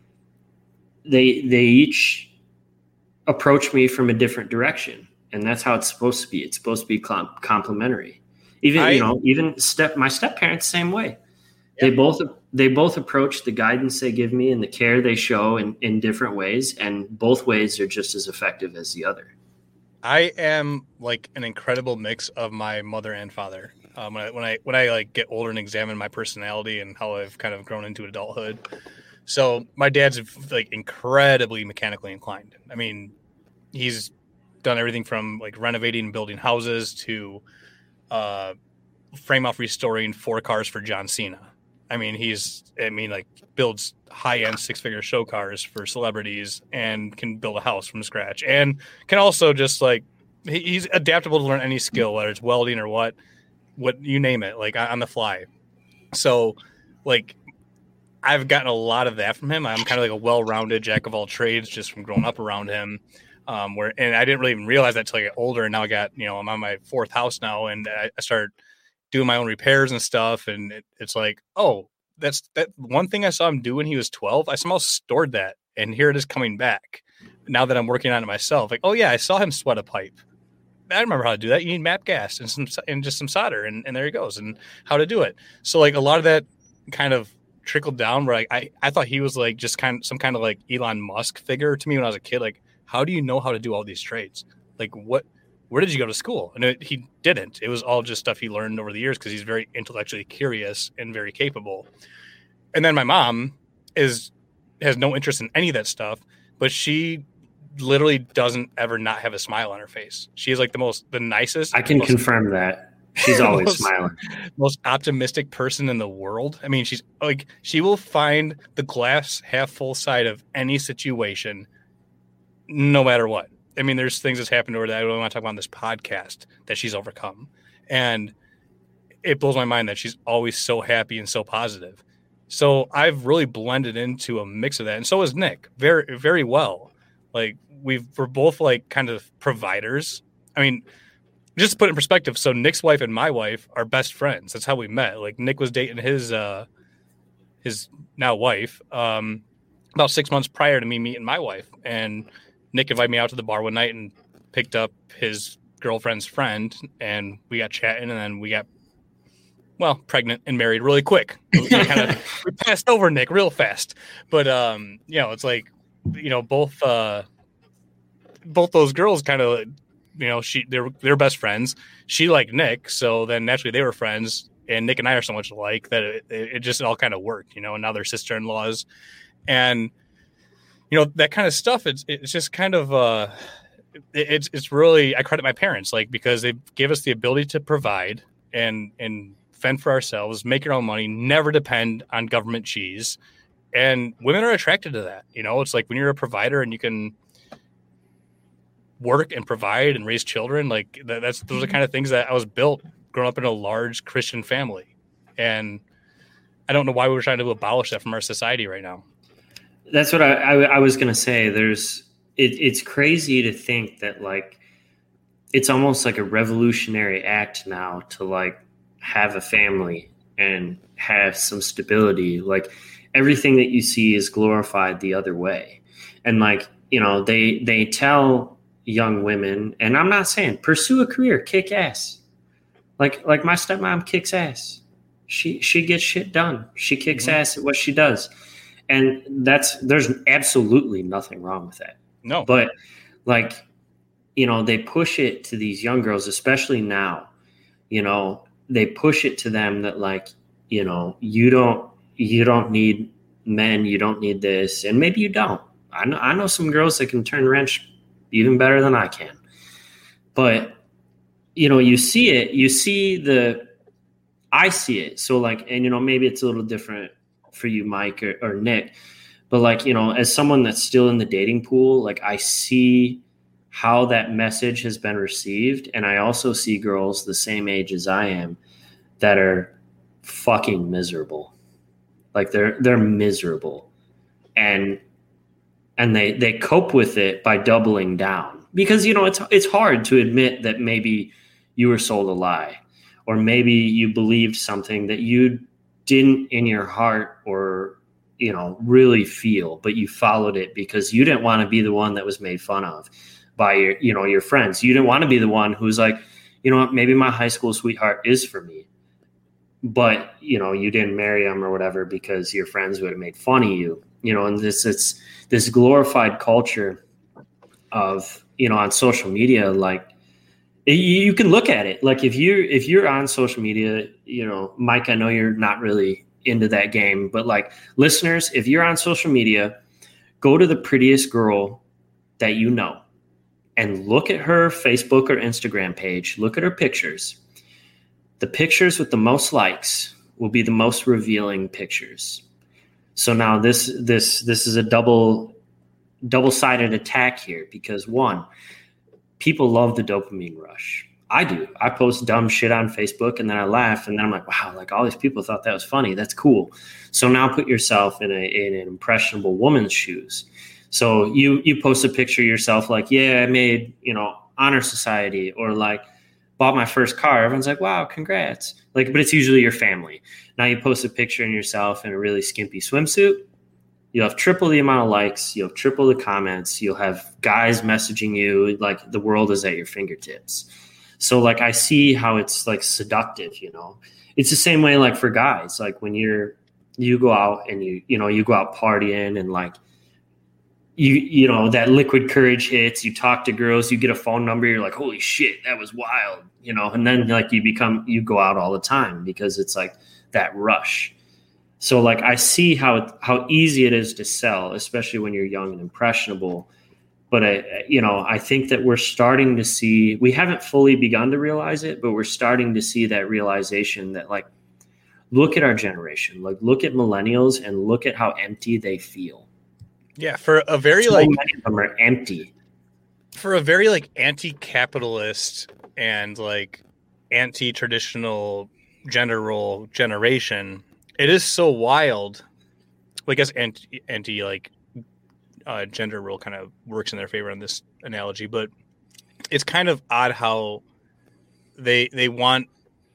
they they each approach me from a different direction. And that's how it's supposed to be. It's supposed to be com- complementary. Even, I, you know, even step, my step parents, same way. Yeah. They both, they both approach the guidance they give me and the care they show in, in different ways. And both ways are just as effective as the other. I am like an incredible mix of my mother and father. Um, when I, when I, when I like get older and examine my personality and how I've kind of grown into adulthood. So my dad's like incredibly mechanically inclined. I mean, he's done everything from like renovating and building houses to uh, frame off restoring four cars for John Cena. I mean, he's, I mean, like builds high end six figure show cars for celebrities and can build a house from scratch and can also just like, he, he's adaptable to learn any skill, whether it's welding or what, what you name it, like on the fly. So like, I've gotten a lot of that from him. I'm kind of like a well-rounded jack of all trades just from growing up around him. Um, where, and I didn't really even realize that till I got older. And now I got, you know, I'm on my fourth house now, and I, I started doing my own repairs and stuff. And it, it's like, oh, that's that one thing I saw him do when he was twelve. I somehow stored that, and here it is coming back now that I'm working on it myself. Like, oh yeah, I saw him sweat a pipe. I remember how to do that. You need map gas and some, and just some solder, and, and there he goes, and how to do it. So like a lot of that kind of trickled down where I, I, I thought he was like just kind of some kind of like Elon Musk figure to me when I was a kid. Like, how do you know how to do all these trades? Like, what, where did you go to school? And it, he didn't. It was all just stuff he learned over the years because he's very intellectually curious and very capable. And then my mom is has no interest in any of that stuff, but she literally doesn't ever not have a smile on her face. She is like the most, the nicest. I can most, confirm that. She's always most, smiling. Most optimistic person in the world. I mean, she's like, she will find the glass half full side of any situation, no matter what. I mean, there's things that's happened to her that I don't want to talk about on this podcast that she's overcome. And it blows my mind that she's always so happy and so positive. So I've really blended into a mix of that. And so is Nick very, very well. Like we've, we're both like kind of providers. I mean, just to put it in perspective. So Nick's wife and my wife are best friends. That's how we met. Like Nick was dating his, uh, his now wife, um, about six months prior to me meeting my wife. And Nick invited me out to the bar one night and picked up his girlfriend's friend, and we got chatting, and then we got, well, pregnant and married really quick. We kind of we passed over Nick real fast, but um, you know, it's like, you know, both uh, both those girls kind of, you know, she they're they're best friends. She liked Nick, so then naturally they were friends, and Nick and I are so much alike that it, it just all kind of worked, you know. And now they're sister-in-laws, and you know, that kind of stuff, it's it's just kind of, uh, it's it's really, I credit my parents, like, because they gave us the ability to provide and and fend for ourselves, make your own money, never depend on government cheese. And women are attracted to that. You know, it's like when you're a provider and you can work and provide and raise children, like that, that's those are the kind of things that I was built growing up in a large Christian family. And I don't know why we were trying to abolish that from our society right now. That's what I, I, I was going to say. There's it, it's crazy to think that like, it's almost like a revolutionary act now to like have a family and have some stability. Like everything that you see is glorified the other way. And like, you know, they, they tell young women, and I'm not saying pursue a career, kick ass. Like, like my stepmom kicks ass. She, she gets shit done. She kicks mm-hmm. ass at what she does. And that's, there's absolutely nothing wrong with that. No, but like, you know, they push it to these young girls, especially now, you know, they push it to them that like, you know, you don't, you don't need men, you don't need this. And maybe you don't. I know, I know some girls that can turn wrench even better than I can. But, you know, you see it, you see the, I see it. So like, and, you know, maybe it's a little different for you, Mike or, or Nick, but like, you know, as someone that's still in the dating pool, like I see how that message has been received. And I also see girls the same age as I am that are fucking miserable. Like they're, they're miserable. And, and they, they cope with it by doubling down because, you know, it's, it's hard to admit that maybe you were sold a lie, or maybe you believed something that you didn't in your heart or, you know, really feel, but you followed it because you didn't want to be the one that was made fun of by your, you know, your friends. You didn't want to be the one who's like, you know what, maybe my high school sweetheart is for me, but you know, you didn't marry him or whatever because your friends would have made fun of you, you know, and this, it's this glorified culture of, you know, on social media, like you can look at it. Like if you, if you're on social media, you know, Mike, I know you're not really into that game, but like listeners, if you're on social media, go to the prettiest girl that you know, and look at her Facebook or Instagram page. Look at her pictures. The pictures with the most likes will be the most revealing pictures. So now this this this is a double double-sided attack here because one, people love the dopamine rush. I do. I post dumb shit on Facebook and then I laugh and then I'm like, wow, like all these people thought that was funny. That's cool. So now put yourself in a in an impressionable woman's shoes. So you you post a picture of yourself like, yeah, I made, you know, honor society, or like bought my first car. Everyone's like, wow, congrats. Like, but it's usually your family. Now you post a picture of yourself in a really skimpy swimsuit. You'll have triple the amount of likes. You'll have triple the comments. You'll have guys messaging you. Like the world is at your fingertips. So like I see how it's like seductive, you know. It's the same way like for guys. Like when you're you go out and you, you know, you go out partying and like You you know, that liquid courage hits, you talk to girls, you get a phone number, you're like, holy shit, that was wild, you know, and then like you become, you go out all the time because it's like that rush. So like I see how, how easy it is to sell, especially when you're young and impressionable. But I, you know, I think that we're starting to see, we haven't fully begun to realize it, but we're starting to see that realization that like, look at our generation, like look at millennials and look at how empty they feel. Yeah, for a very so like many of them are empty. For a very like anti-capitalist and like anti-traditional gender role generation, it is so wild. Well, I guess anti, anti like uh, gender role kind of works in their favor on this analogy, but it's kind of odd how they they want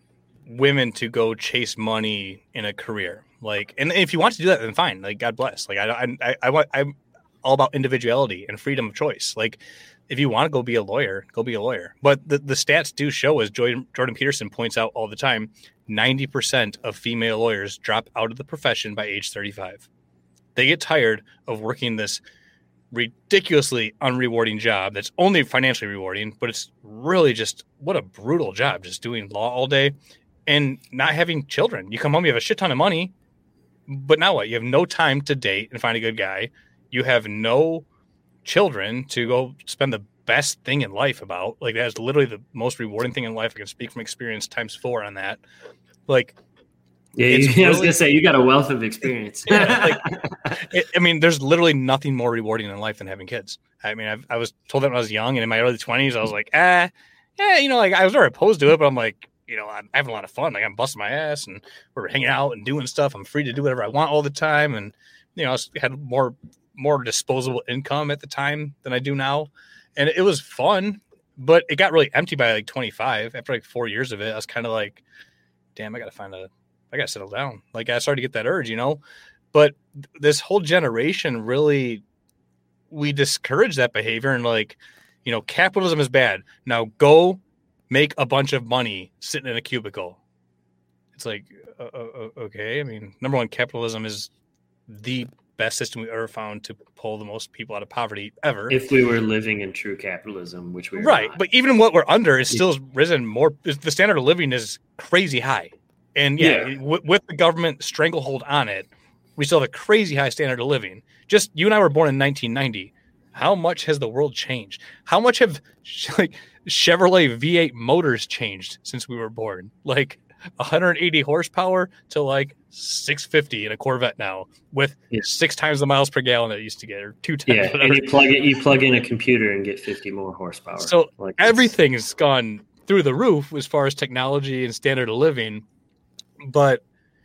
women to go chase money in a career. Like, and if you want to do that, then fine. Like, God bless. Like, I, I, I want, I'm all about individuality and freedom of choice. Like, if you want to go be a lawyer, go be a lawyer. But the, the stats do show, as Jordan, Jordan Peterson points out all the time, ninety percent of female lawyers drop out of the profession by age thirty-five. They get tired of working this ridiculously unrewarding job that's only financially rewarding, but it's really just what a brutal job, just doing law all day and not having children. You come home, you have a shit ton of money. But now what? You have no time to date and find a good guy. You have no children to go spend the best thing in life about. Like, that is literally the most rewarding thing in life. I can speak from experience times four on that. Like, yeah, you, really, I was gonna say you got a wealth of experience. Yeah, like, it, I mean, there's literally nothing more rewarding in life than having kids. I mean, I've, I was told that when I was young, and in my early twenties, I was like, ah, yeah, you know, like I was very opposed to it, but I'm like, you know, I'm having a lot of fun. Like I'm busting my ass and we're hanging out and doing stuff. I'm free to do whatever I want all the time. And, you know, I had more, more disposable income at the time than I do now. And it was fun. but it got really empty by like twenty-five. After like four years of it, I was kind of like, damn, I got to find a, I got to settle down. Like I started to get that urge, you know, but this whole generation really, we discourage that behavior and like, you know, capitalism is bad. Now go make a bunch of money sitting in a cubicle. It's like, uh, uh, okay. I mean, number one, capitalism is the best system we've ever found to pull the most people out of poverty ever. If we were living in true capitalism, which we are right. not. But even what we're under is still risen more. The standard of living is crazy high. And yeah, Yeah. With, with the government stranglehold on it, we still have a crazy high standard of living. Just you and I were born in nineteen ninety. How much has the world changed? How much have like Chevrolet V eight motors changed since we were born? Like one hundred eighty horsepower to like six fifty in a Corvette now, with Yeah. six times the miles per gallon it used to get, or two times. Yeah, whatever. and you plug it, you plug in a computer and get fifty more horsepower. So like it's- everything has gone through the roof as far as technology and standard of living, but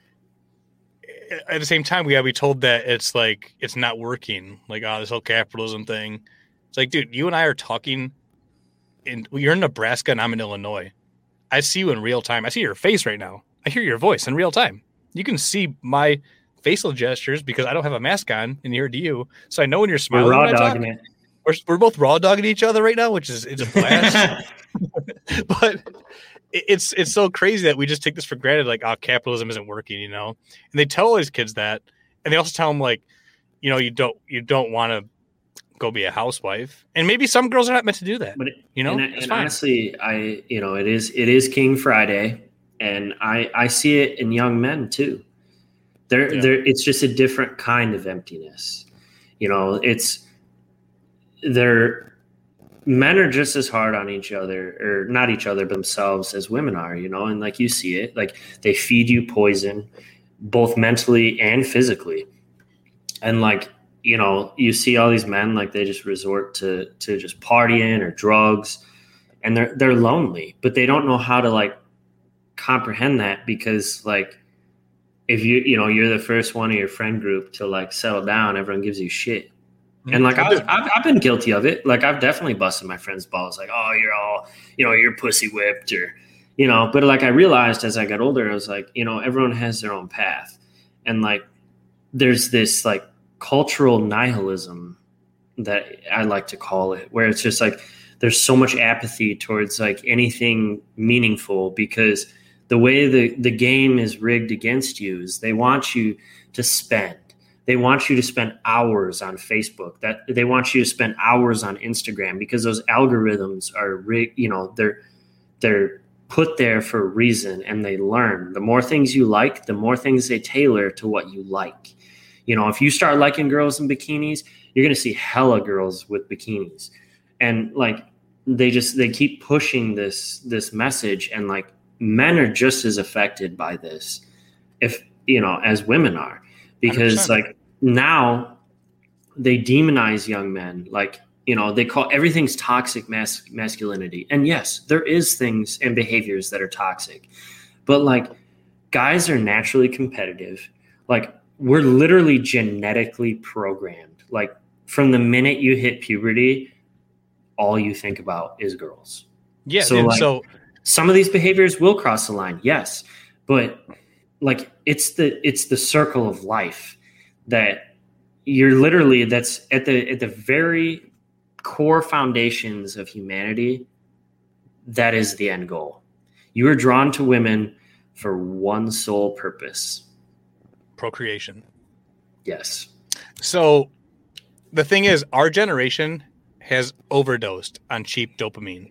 at the same time, we gotta be told that it's like it's not working. Like, oh, this whole capitalism thing. It's like, dude, you and I are talking. In you're in Nebraska and I'm in Illinois. I see you in real time. I see your face right now. I hear your voice in real time. You can see my facial gestures because I don't have a mask on, and near to you, so I know when you're smiling. We're raw when I talk. dogging it. We're, we're both raw dogging each other right now, which is it's a blast. But it- it's it's so crazy that we just take this for granted, like, oh, capitalism isn't working, you know. And they tell all these kids that, and they also tell them like, you know, you don't you don't want to go be a housewife, and maybe some girls are not meant to do that. But you know, and, it's and fine. honestly, I you know it is it is King Friday, and I I see it in young men too. There Yeah. there it's just a different kind of emptiness. You know, it's they're men are just as hard on each other, or not each other, but themselves as women are, you know, and like you see it, like they feed you poison, both mentally and physically. And like, you know, you see all these men, like they just resort to, to just partying or drugs, and they're, they're lonely, but they don't know how to like comprehend that, because like, if you, you know, you're the first one of your friend group to like settle down, everyone gives you shit. And like I was, I've, I've been guilty of it. Like I've definitely busted my friends' balls. Like, oh, you're all, you know, you're pussy whipped, or, you know. But like I realized as I got older, I was like, you know, everyone has their own path, and like there's this like cultural nihilism that I like to call it, where it's just like there's so much apathy towards like anything meaningful, because the way the the game is rigged against you is they want you to spend. They want you to spend hours on Facebook. That they want you to spend hours on Instagram, because those algorithms are, rig- you know, they're they're put there for a reason, and they learn. The more things you like, the more things they tailor to what you like. You know, if you start liking girls in bikinis, you're gonna see hella girls with bikinis, and like they just they keep pushing this this message, and like men are just as affected by this, if you know, as women are. Because one hundred percent. like now they demonize young men. Like, you know, they call everything's toxic mas- masculinity. And yes, there is things and behaviors that are toxic, but like guys are naturally competitive. Like we're literally genetically programmed. Like from the minute you hit puberty, all you think about is girls. Yeah. So, dude, like, so some of these behaviors will cross the line, yes, but like it's the it's the circle of life that you're literally that's at the at the very core foundations of humanity. That is the end goal. You are drawn to women for one sole purpose: procreation. Yes. So the thing is, our generation has overdosed on cheap dopamine.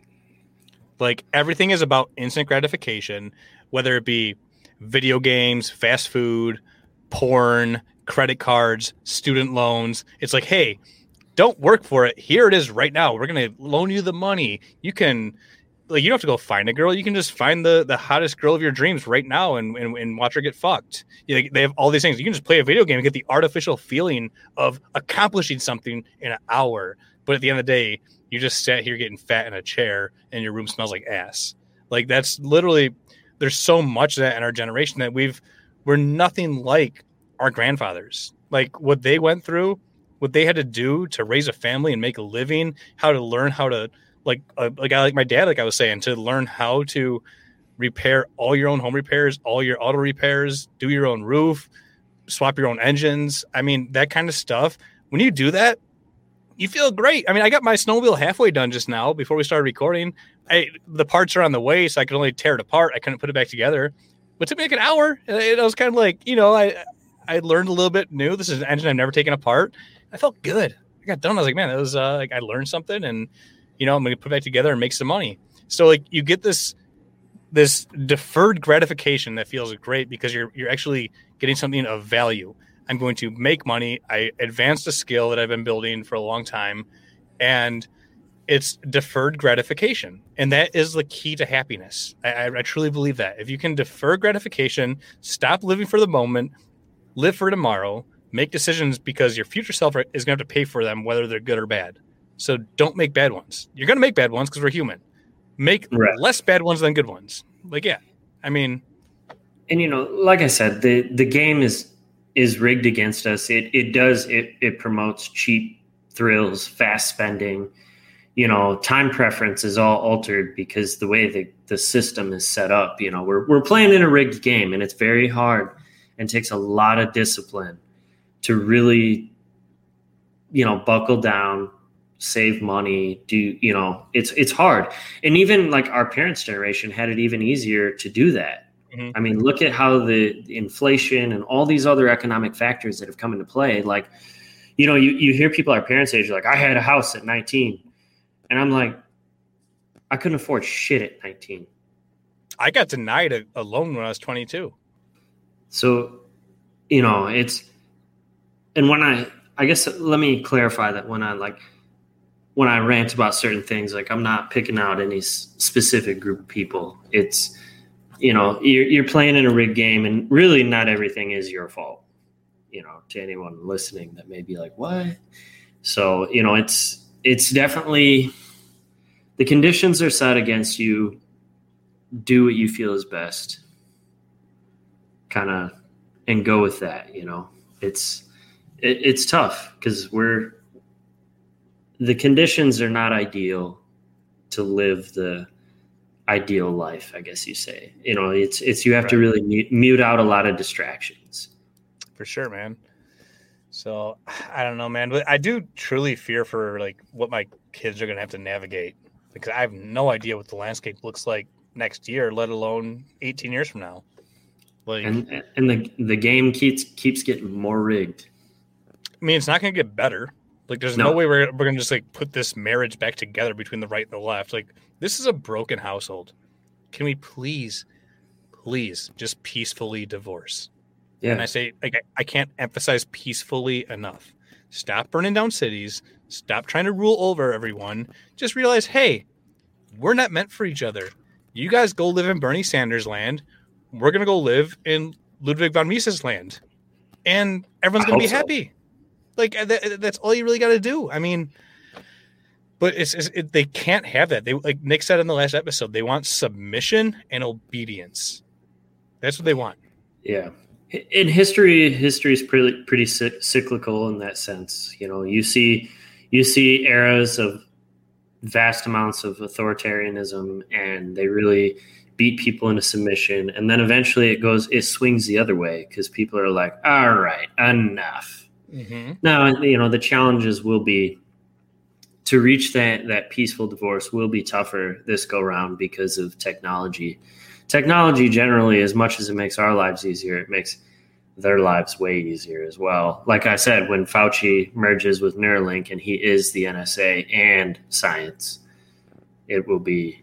Like everything is about instant gratification, whether it be video games, fast food, porn, credit cards, student loans. It's like, hey, don't work for it. Here it is right now. We're going to loan you the money. You can, like, you don't have to go find a girl. You can just find the, the hottest girl of your dreams right now and, and, and watch her get fucked. You know, they have all these things. You can just play a video game and get the artificial feeling of accomplishing something in an hour. But at the end of the day, you just sat here getting fat in a chair and your room smells like ass. Like that's literally, there's so much of that in our generation that we've, we're nothing like our grandfathers. Like what they went through, what they had to do to raise a family and make a living, how to learn how to like a, a guy like my dad, like I was saying, to learn how to repair all your own home repairs, all your auto repairs, do your own roof, swap your own engines. I mean, that kind of stuff. When you do that, you feel great. I mean, I got my snowmobile halfway done just now before we started recording. I, the parts are on the way, so I could only tear it apart. I couldn't put it back together. But it took me like an hour. And it, I was kind of like, you know, I I learned a little bit new. This is an engine I've never taken apart. I felt good. I got done. I was like, man, that was uh, like I learned something, and you know, I'm going to put it back together and make some money. So like you get this this deferred gratification that feels great because you're you're actually getting something of value. I'm going to make money. I advanced a skill that I've been building for a long time, and it's deferred gratification. And that is the key to happiness. I, I, I truly believe that. If you can defer gratification, stop living for the moment, live for tomorrow, make decisions because your future self is going to have to pay for them, whether they're good or bad. So don't make bad ones. You're going to make bad ones because we're human. Make right. less bad ones than good ones. Like, yeah, I mean. And, you know, like I said, the, the game is is rigged against us. It it does, it it promotes cheap thrills, fast spending. You know, time preference is all altered because the way the, the system is set up, you know, we're we're playing in a rigged game, and it's very hard and takes a lot of discipline to really, you know, buckle down, save money, do, you know, it's it's hard. And even like our parents' generation had it even easier to do that. Mm-hmm. I mean, look at how the, the inflation and all these other economic factors that have come into play. Like, you know, you, you hear people our parents' age, like, I had a house at nineteen. And I'm like, I couldn't afford shit at nineteen. I got denied a, a loan when I was twenty-two. So, you know, it's, and when I, I guess, let me clarify that when I like, when I rant about certain things, like I'm not picking out any s- specific group of people. It's, you know, you're, you're playing in a rigged game, and really not everything is your fault, you know, to anyone listening that may be like, what? So, you know, it's, it's definitely, the conditions are set against you. Do what you feel is best, kind of, and go with that. You know, it's, it, it's tough because we're, the conditions are not ideal to live the ideal life, I guess you say. You know, it's, it's, you have right. to really mute, mute out a lot of distractions. For sure, man. So I don't know, man, but I do truly fear for like what my kids are going to have to navigate, because I have no idea what the landscape looks like next year, let alone eighteen years from now. Like, and and the the game keeps keeps getting more rigged. I mean, it's not going to get better. Like, there's no, no way we're we're going to just like put this marriage back together between the right and the left. Like, this is a broken household. Can we please, please just peacefully divorce? Yeah. And I say, like, I can't emphasize peacefully enough. Stop burning down cities. Stop trying to rule over everyone. Just realize, hey, we're not meant for each other. You guys go live in Bernie Sanders land. We're going to go live in Ludwig von Mises land. And everyone's going to be so. happy. Like, that, that's all you really got to do. I mean, but it's, it's it, they can't have that. They, like Nick said in the last episode, they want submission and obedience. That's what they want. Yeah. In history, history is pretty pretty cyclical in that sense. You know, you see you see eras of vast amounts of authoritarianism, and they really beat people into submission, and then eventually it goes it swings the other way because people are like, all right, enough. Mm-hmm. Now, you know, the challenges will be to reach that that peaceful divorce will be tougher this go round because of technology. Technology generally, as much as it makes our lives easier, it makes their lives way easier as well. Like I said, when Fauci merges with Neuralink and he is the N S A and science, it will be,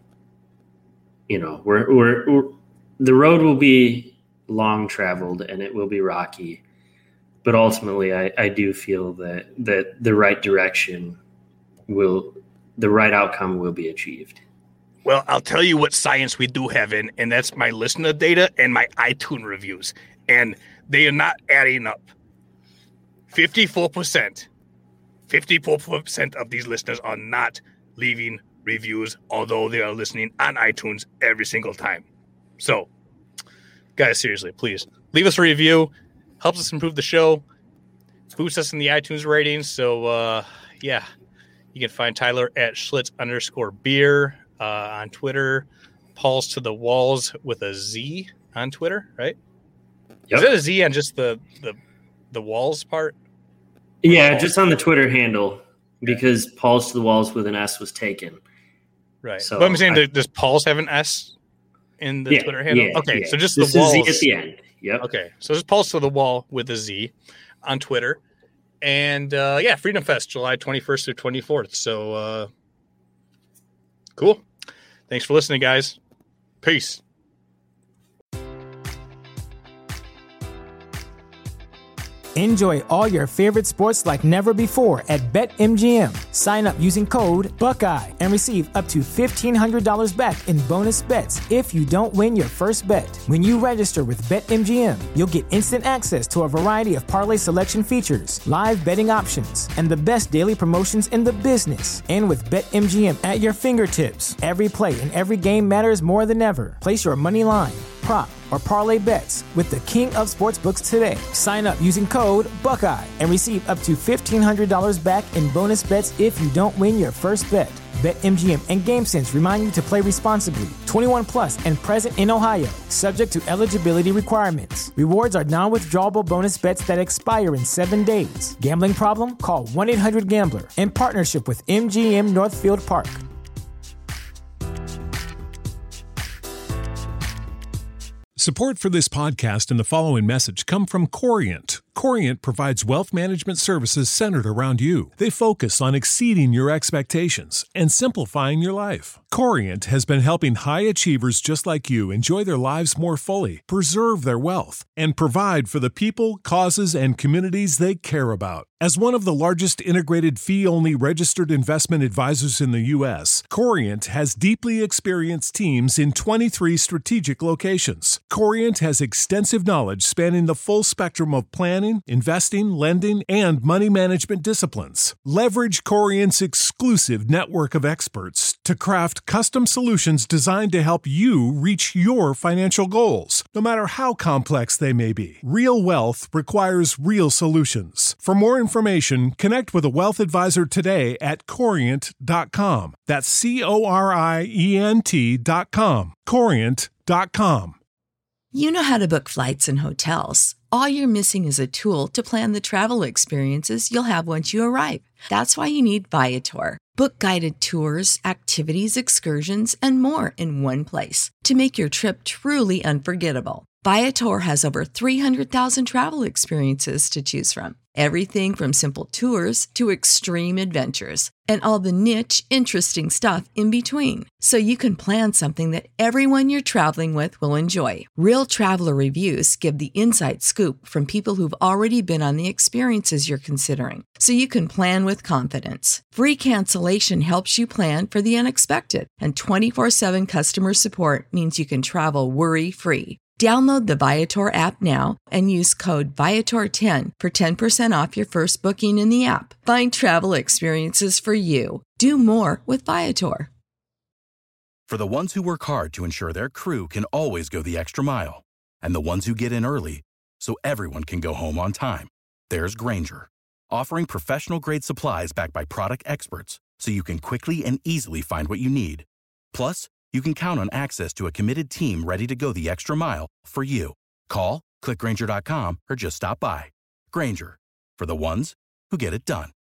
you know, we're, we're, we're the road will be long traveled and it will be rocky. But ultimately, I, I do feel that that the right direction will, the right outcome will be achieved. Well, I'll tell you what science we do have in, and that's my listener data and my iTunes reviews. And they are not adding up. fifty-four percent. fifty-four percent of these listeners are not leaving reviews, although they are listening on iTunes every single time. So, guys, seriously, please, leave us a review. Helps us improve the show. Boosts us in the iTunes ratings. So, uh, yeah. You can find Tyler at Schlitz underscore beer uh, on Twitter. Paul's to the walls with a Z on Twitter, right? Yep. Is it a Z on just the the the walls part? Yeah, just on the Twitter handle because Paul's to the walls with an S was taken. Right. So but I'm saying, I, does Paul's have an S in the yeah, Twitter handle? Yeah, okay, yeah. so just this the walls is Z at the end. Yep. Okay, so just Paul's to the wall with a Z on Twitter. And uh, yeah, Freedom Fest, July twenty-first through twenty-fourth. So uh, cool. Thanks for listening, guys. Peace. Enjoy all your favorite sports like never before at BetMGM. Sign up using code Buckeye and receive up to fifteen hundred dollars back in bonus bets if you don't win your first bet. When you register with BetMGM, you'll get instant access to a variety of parlay selection features, live betting options, and the best daily promotions in the business. And with BetMGM at your fingertips, every play and every game matters more than ever. Place your money line, prop, or parlay bets with the king of sportsbooks today. Sign up using code Buckeye and receive up to fifteen hundred dollars back in bonus bets if you don't win your first bet. BetMGM and GameSense remind you to play responsibly. twenty-one plus and present in Ohio, subject to eligibility requirements. Rewards are non-withdrawable bonus bets that expire in seven days. Gambling problem? Call one eight hundred gambler in partnership with M G M Northfield Park. Support for this podcast and the following message come from Corient. Corient provides wealth management services centered around you. They focus on exceeding your expectations and simplifying your life. Corient has been helping high achievers just like you enjoy their lives more fully, preserve their wealth, and provide for the people, causes, and communities they care about. As one of the largest integrated fee-only registered investment advisors in the U S, Corient has deeply experienced teams in twenty-three strategic locations. Corient has extensive knowledge spanning the full spectrum of planning, investing, lending, and money management disciplines. Leverage Corient's exclusive network of experts to craft custom solutions designed to help you reach your financial goals, no matter how complex they may be. Real wealth requires real solutions. For more information, connect with a wealth advisor today at corient dot com. That's C O R I E N T dot com. corient dot com. You know how to book flights and hotels. All you're missing is a tool to plan the travel experiences you'll have once you arrive. That's why you need Viator. Book guided tours, activities, excursions, and more in one place to make your trip truly unforgettable. Viator has over three hundred thousand travel experiences to choose from. Everything from simple tours to extreme adventures and all the niche, interesting stuff in between. So you can plan something that everyone you're traveling with will enjoy. Real traveler reviews give the inside scoop from people who've already been on the experiences you're considering. So you can plan with confidence. Free cancellation helps you plan for the unexpected. And twenty-four seven customer support means you can travel worry-free. Download the Viator app now and use code Viator ten for ten percent off your first booking in the app. Find travel experiences for you. Do more with Viator. For the ones who work hard to ensure their crew can always go the extra mile, and the ones who get in early so everyone can go home on time, there's Grainger, offering professional-grade supplies backed by product experts so you can quickly and easily find what you need. Plus, you can count on access to a committed team ready to go the extra mile for you. Call, click Grainger dot com, or just stop by. Grainger, for the ones who get it done.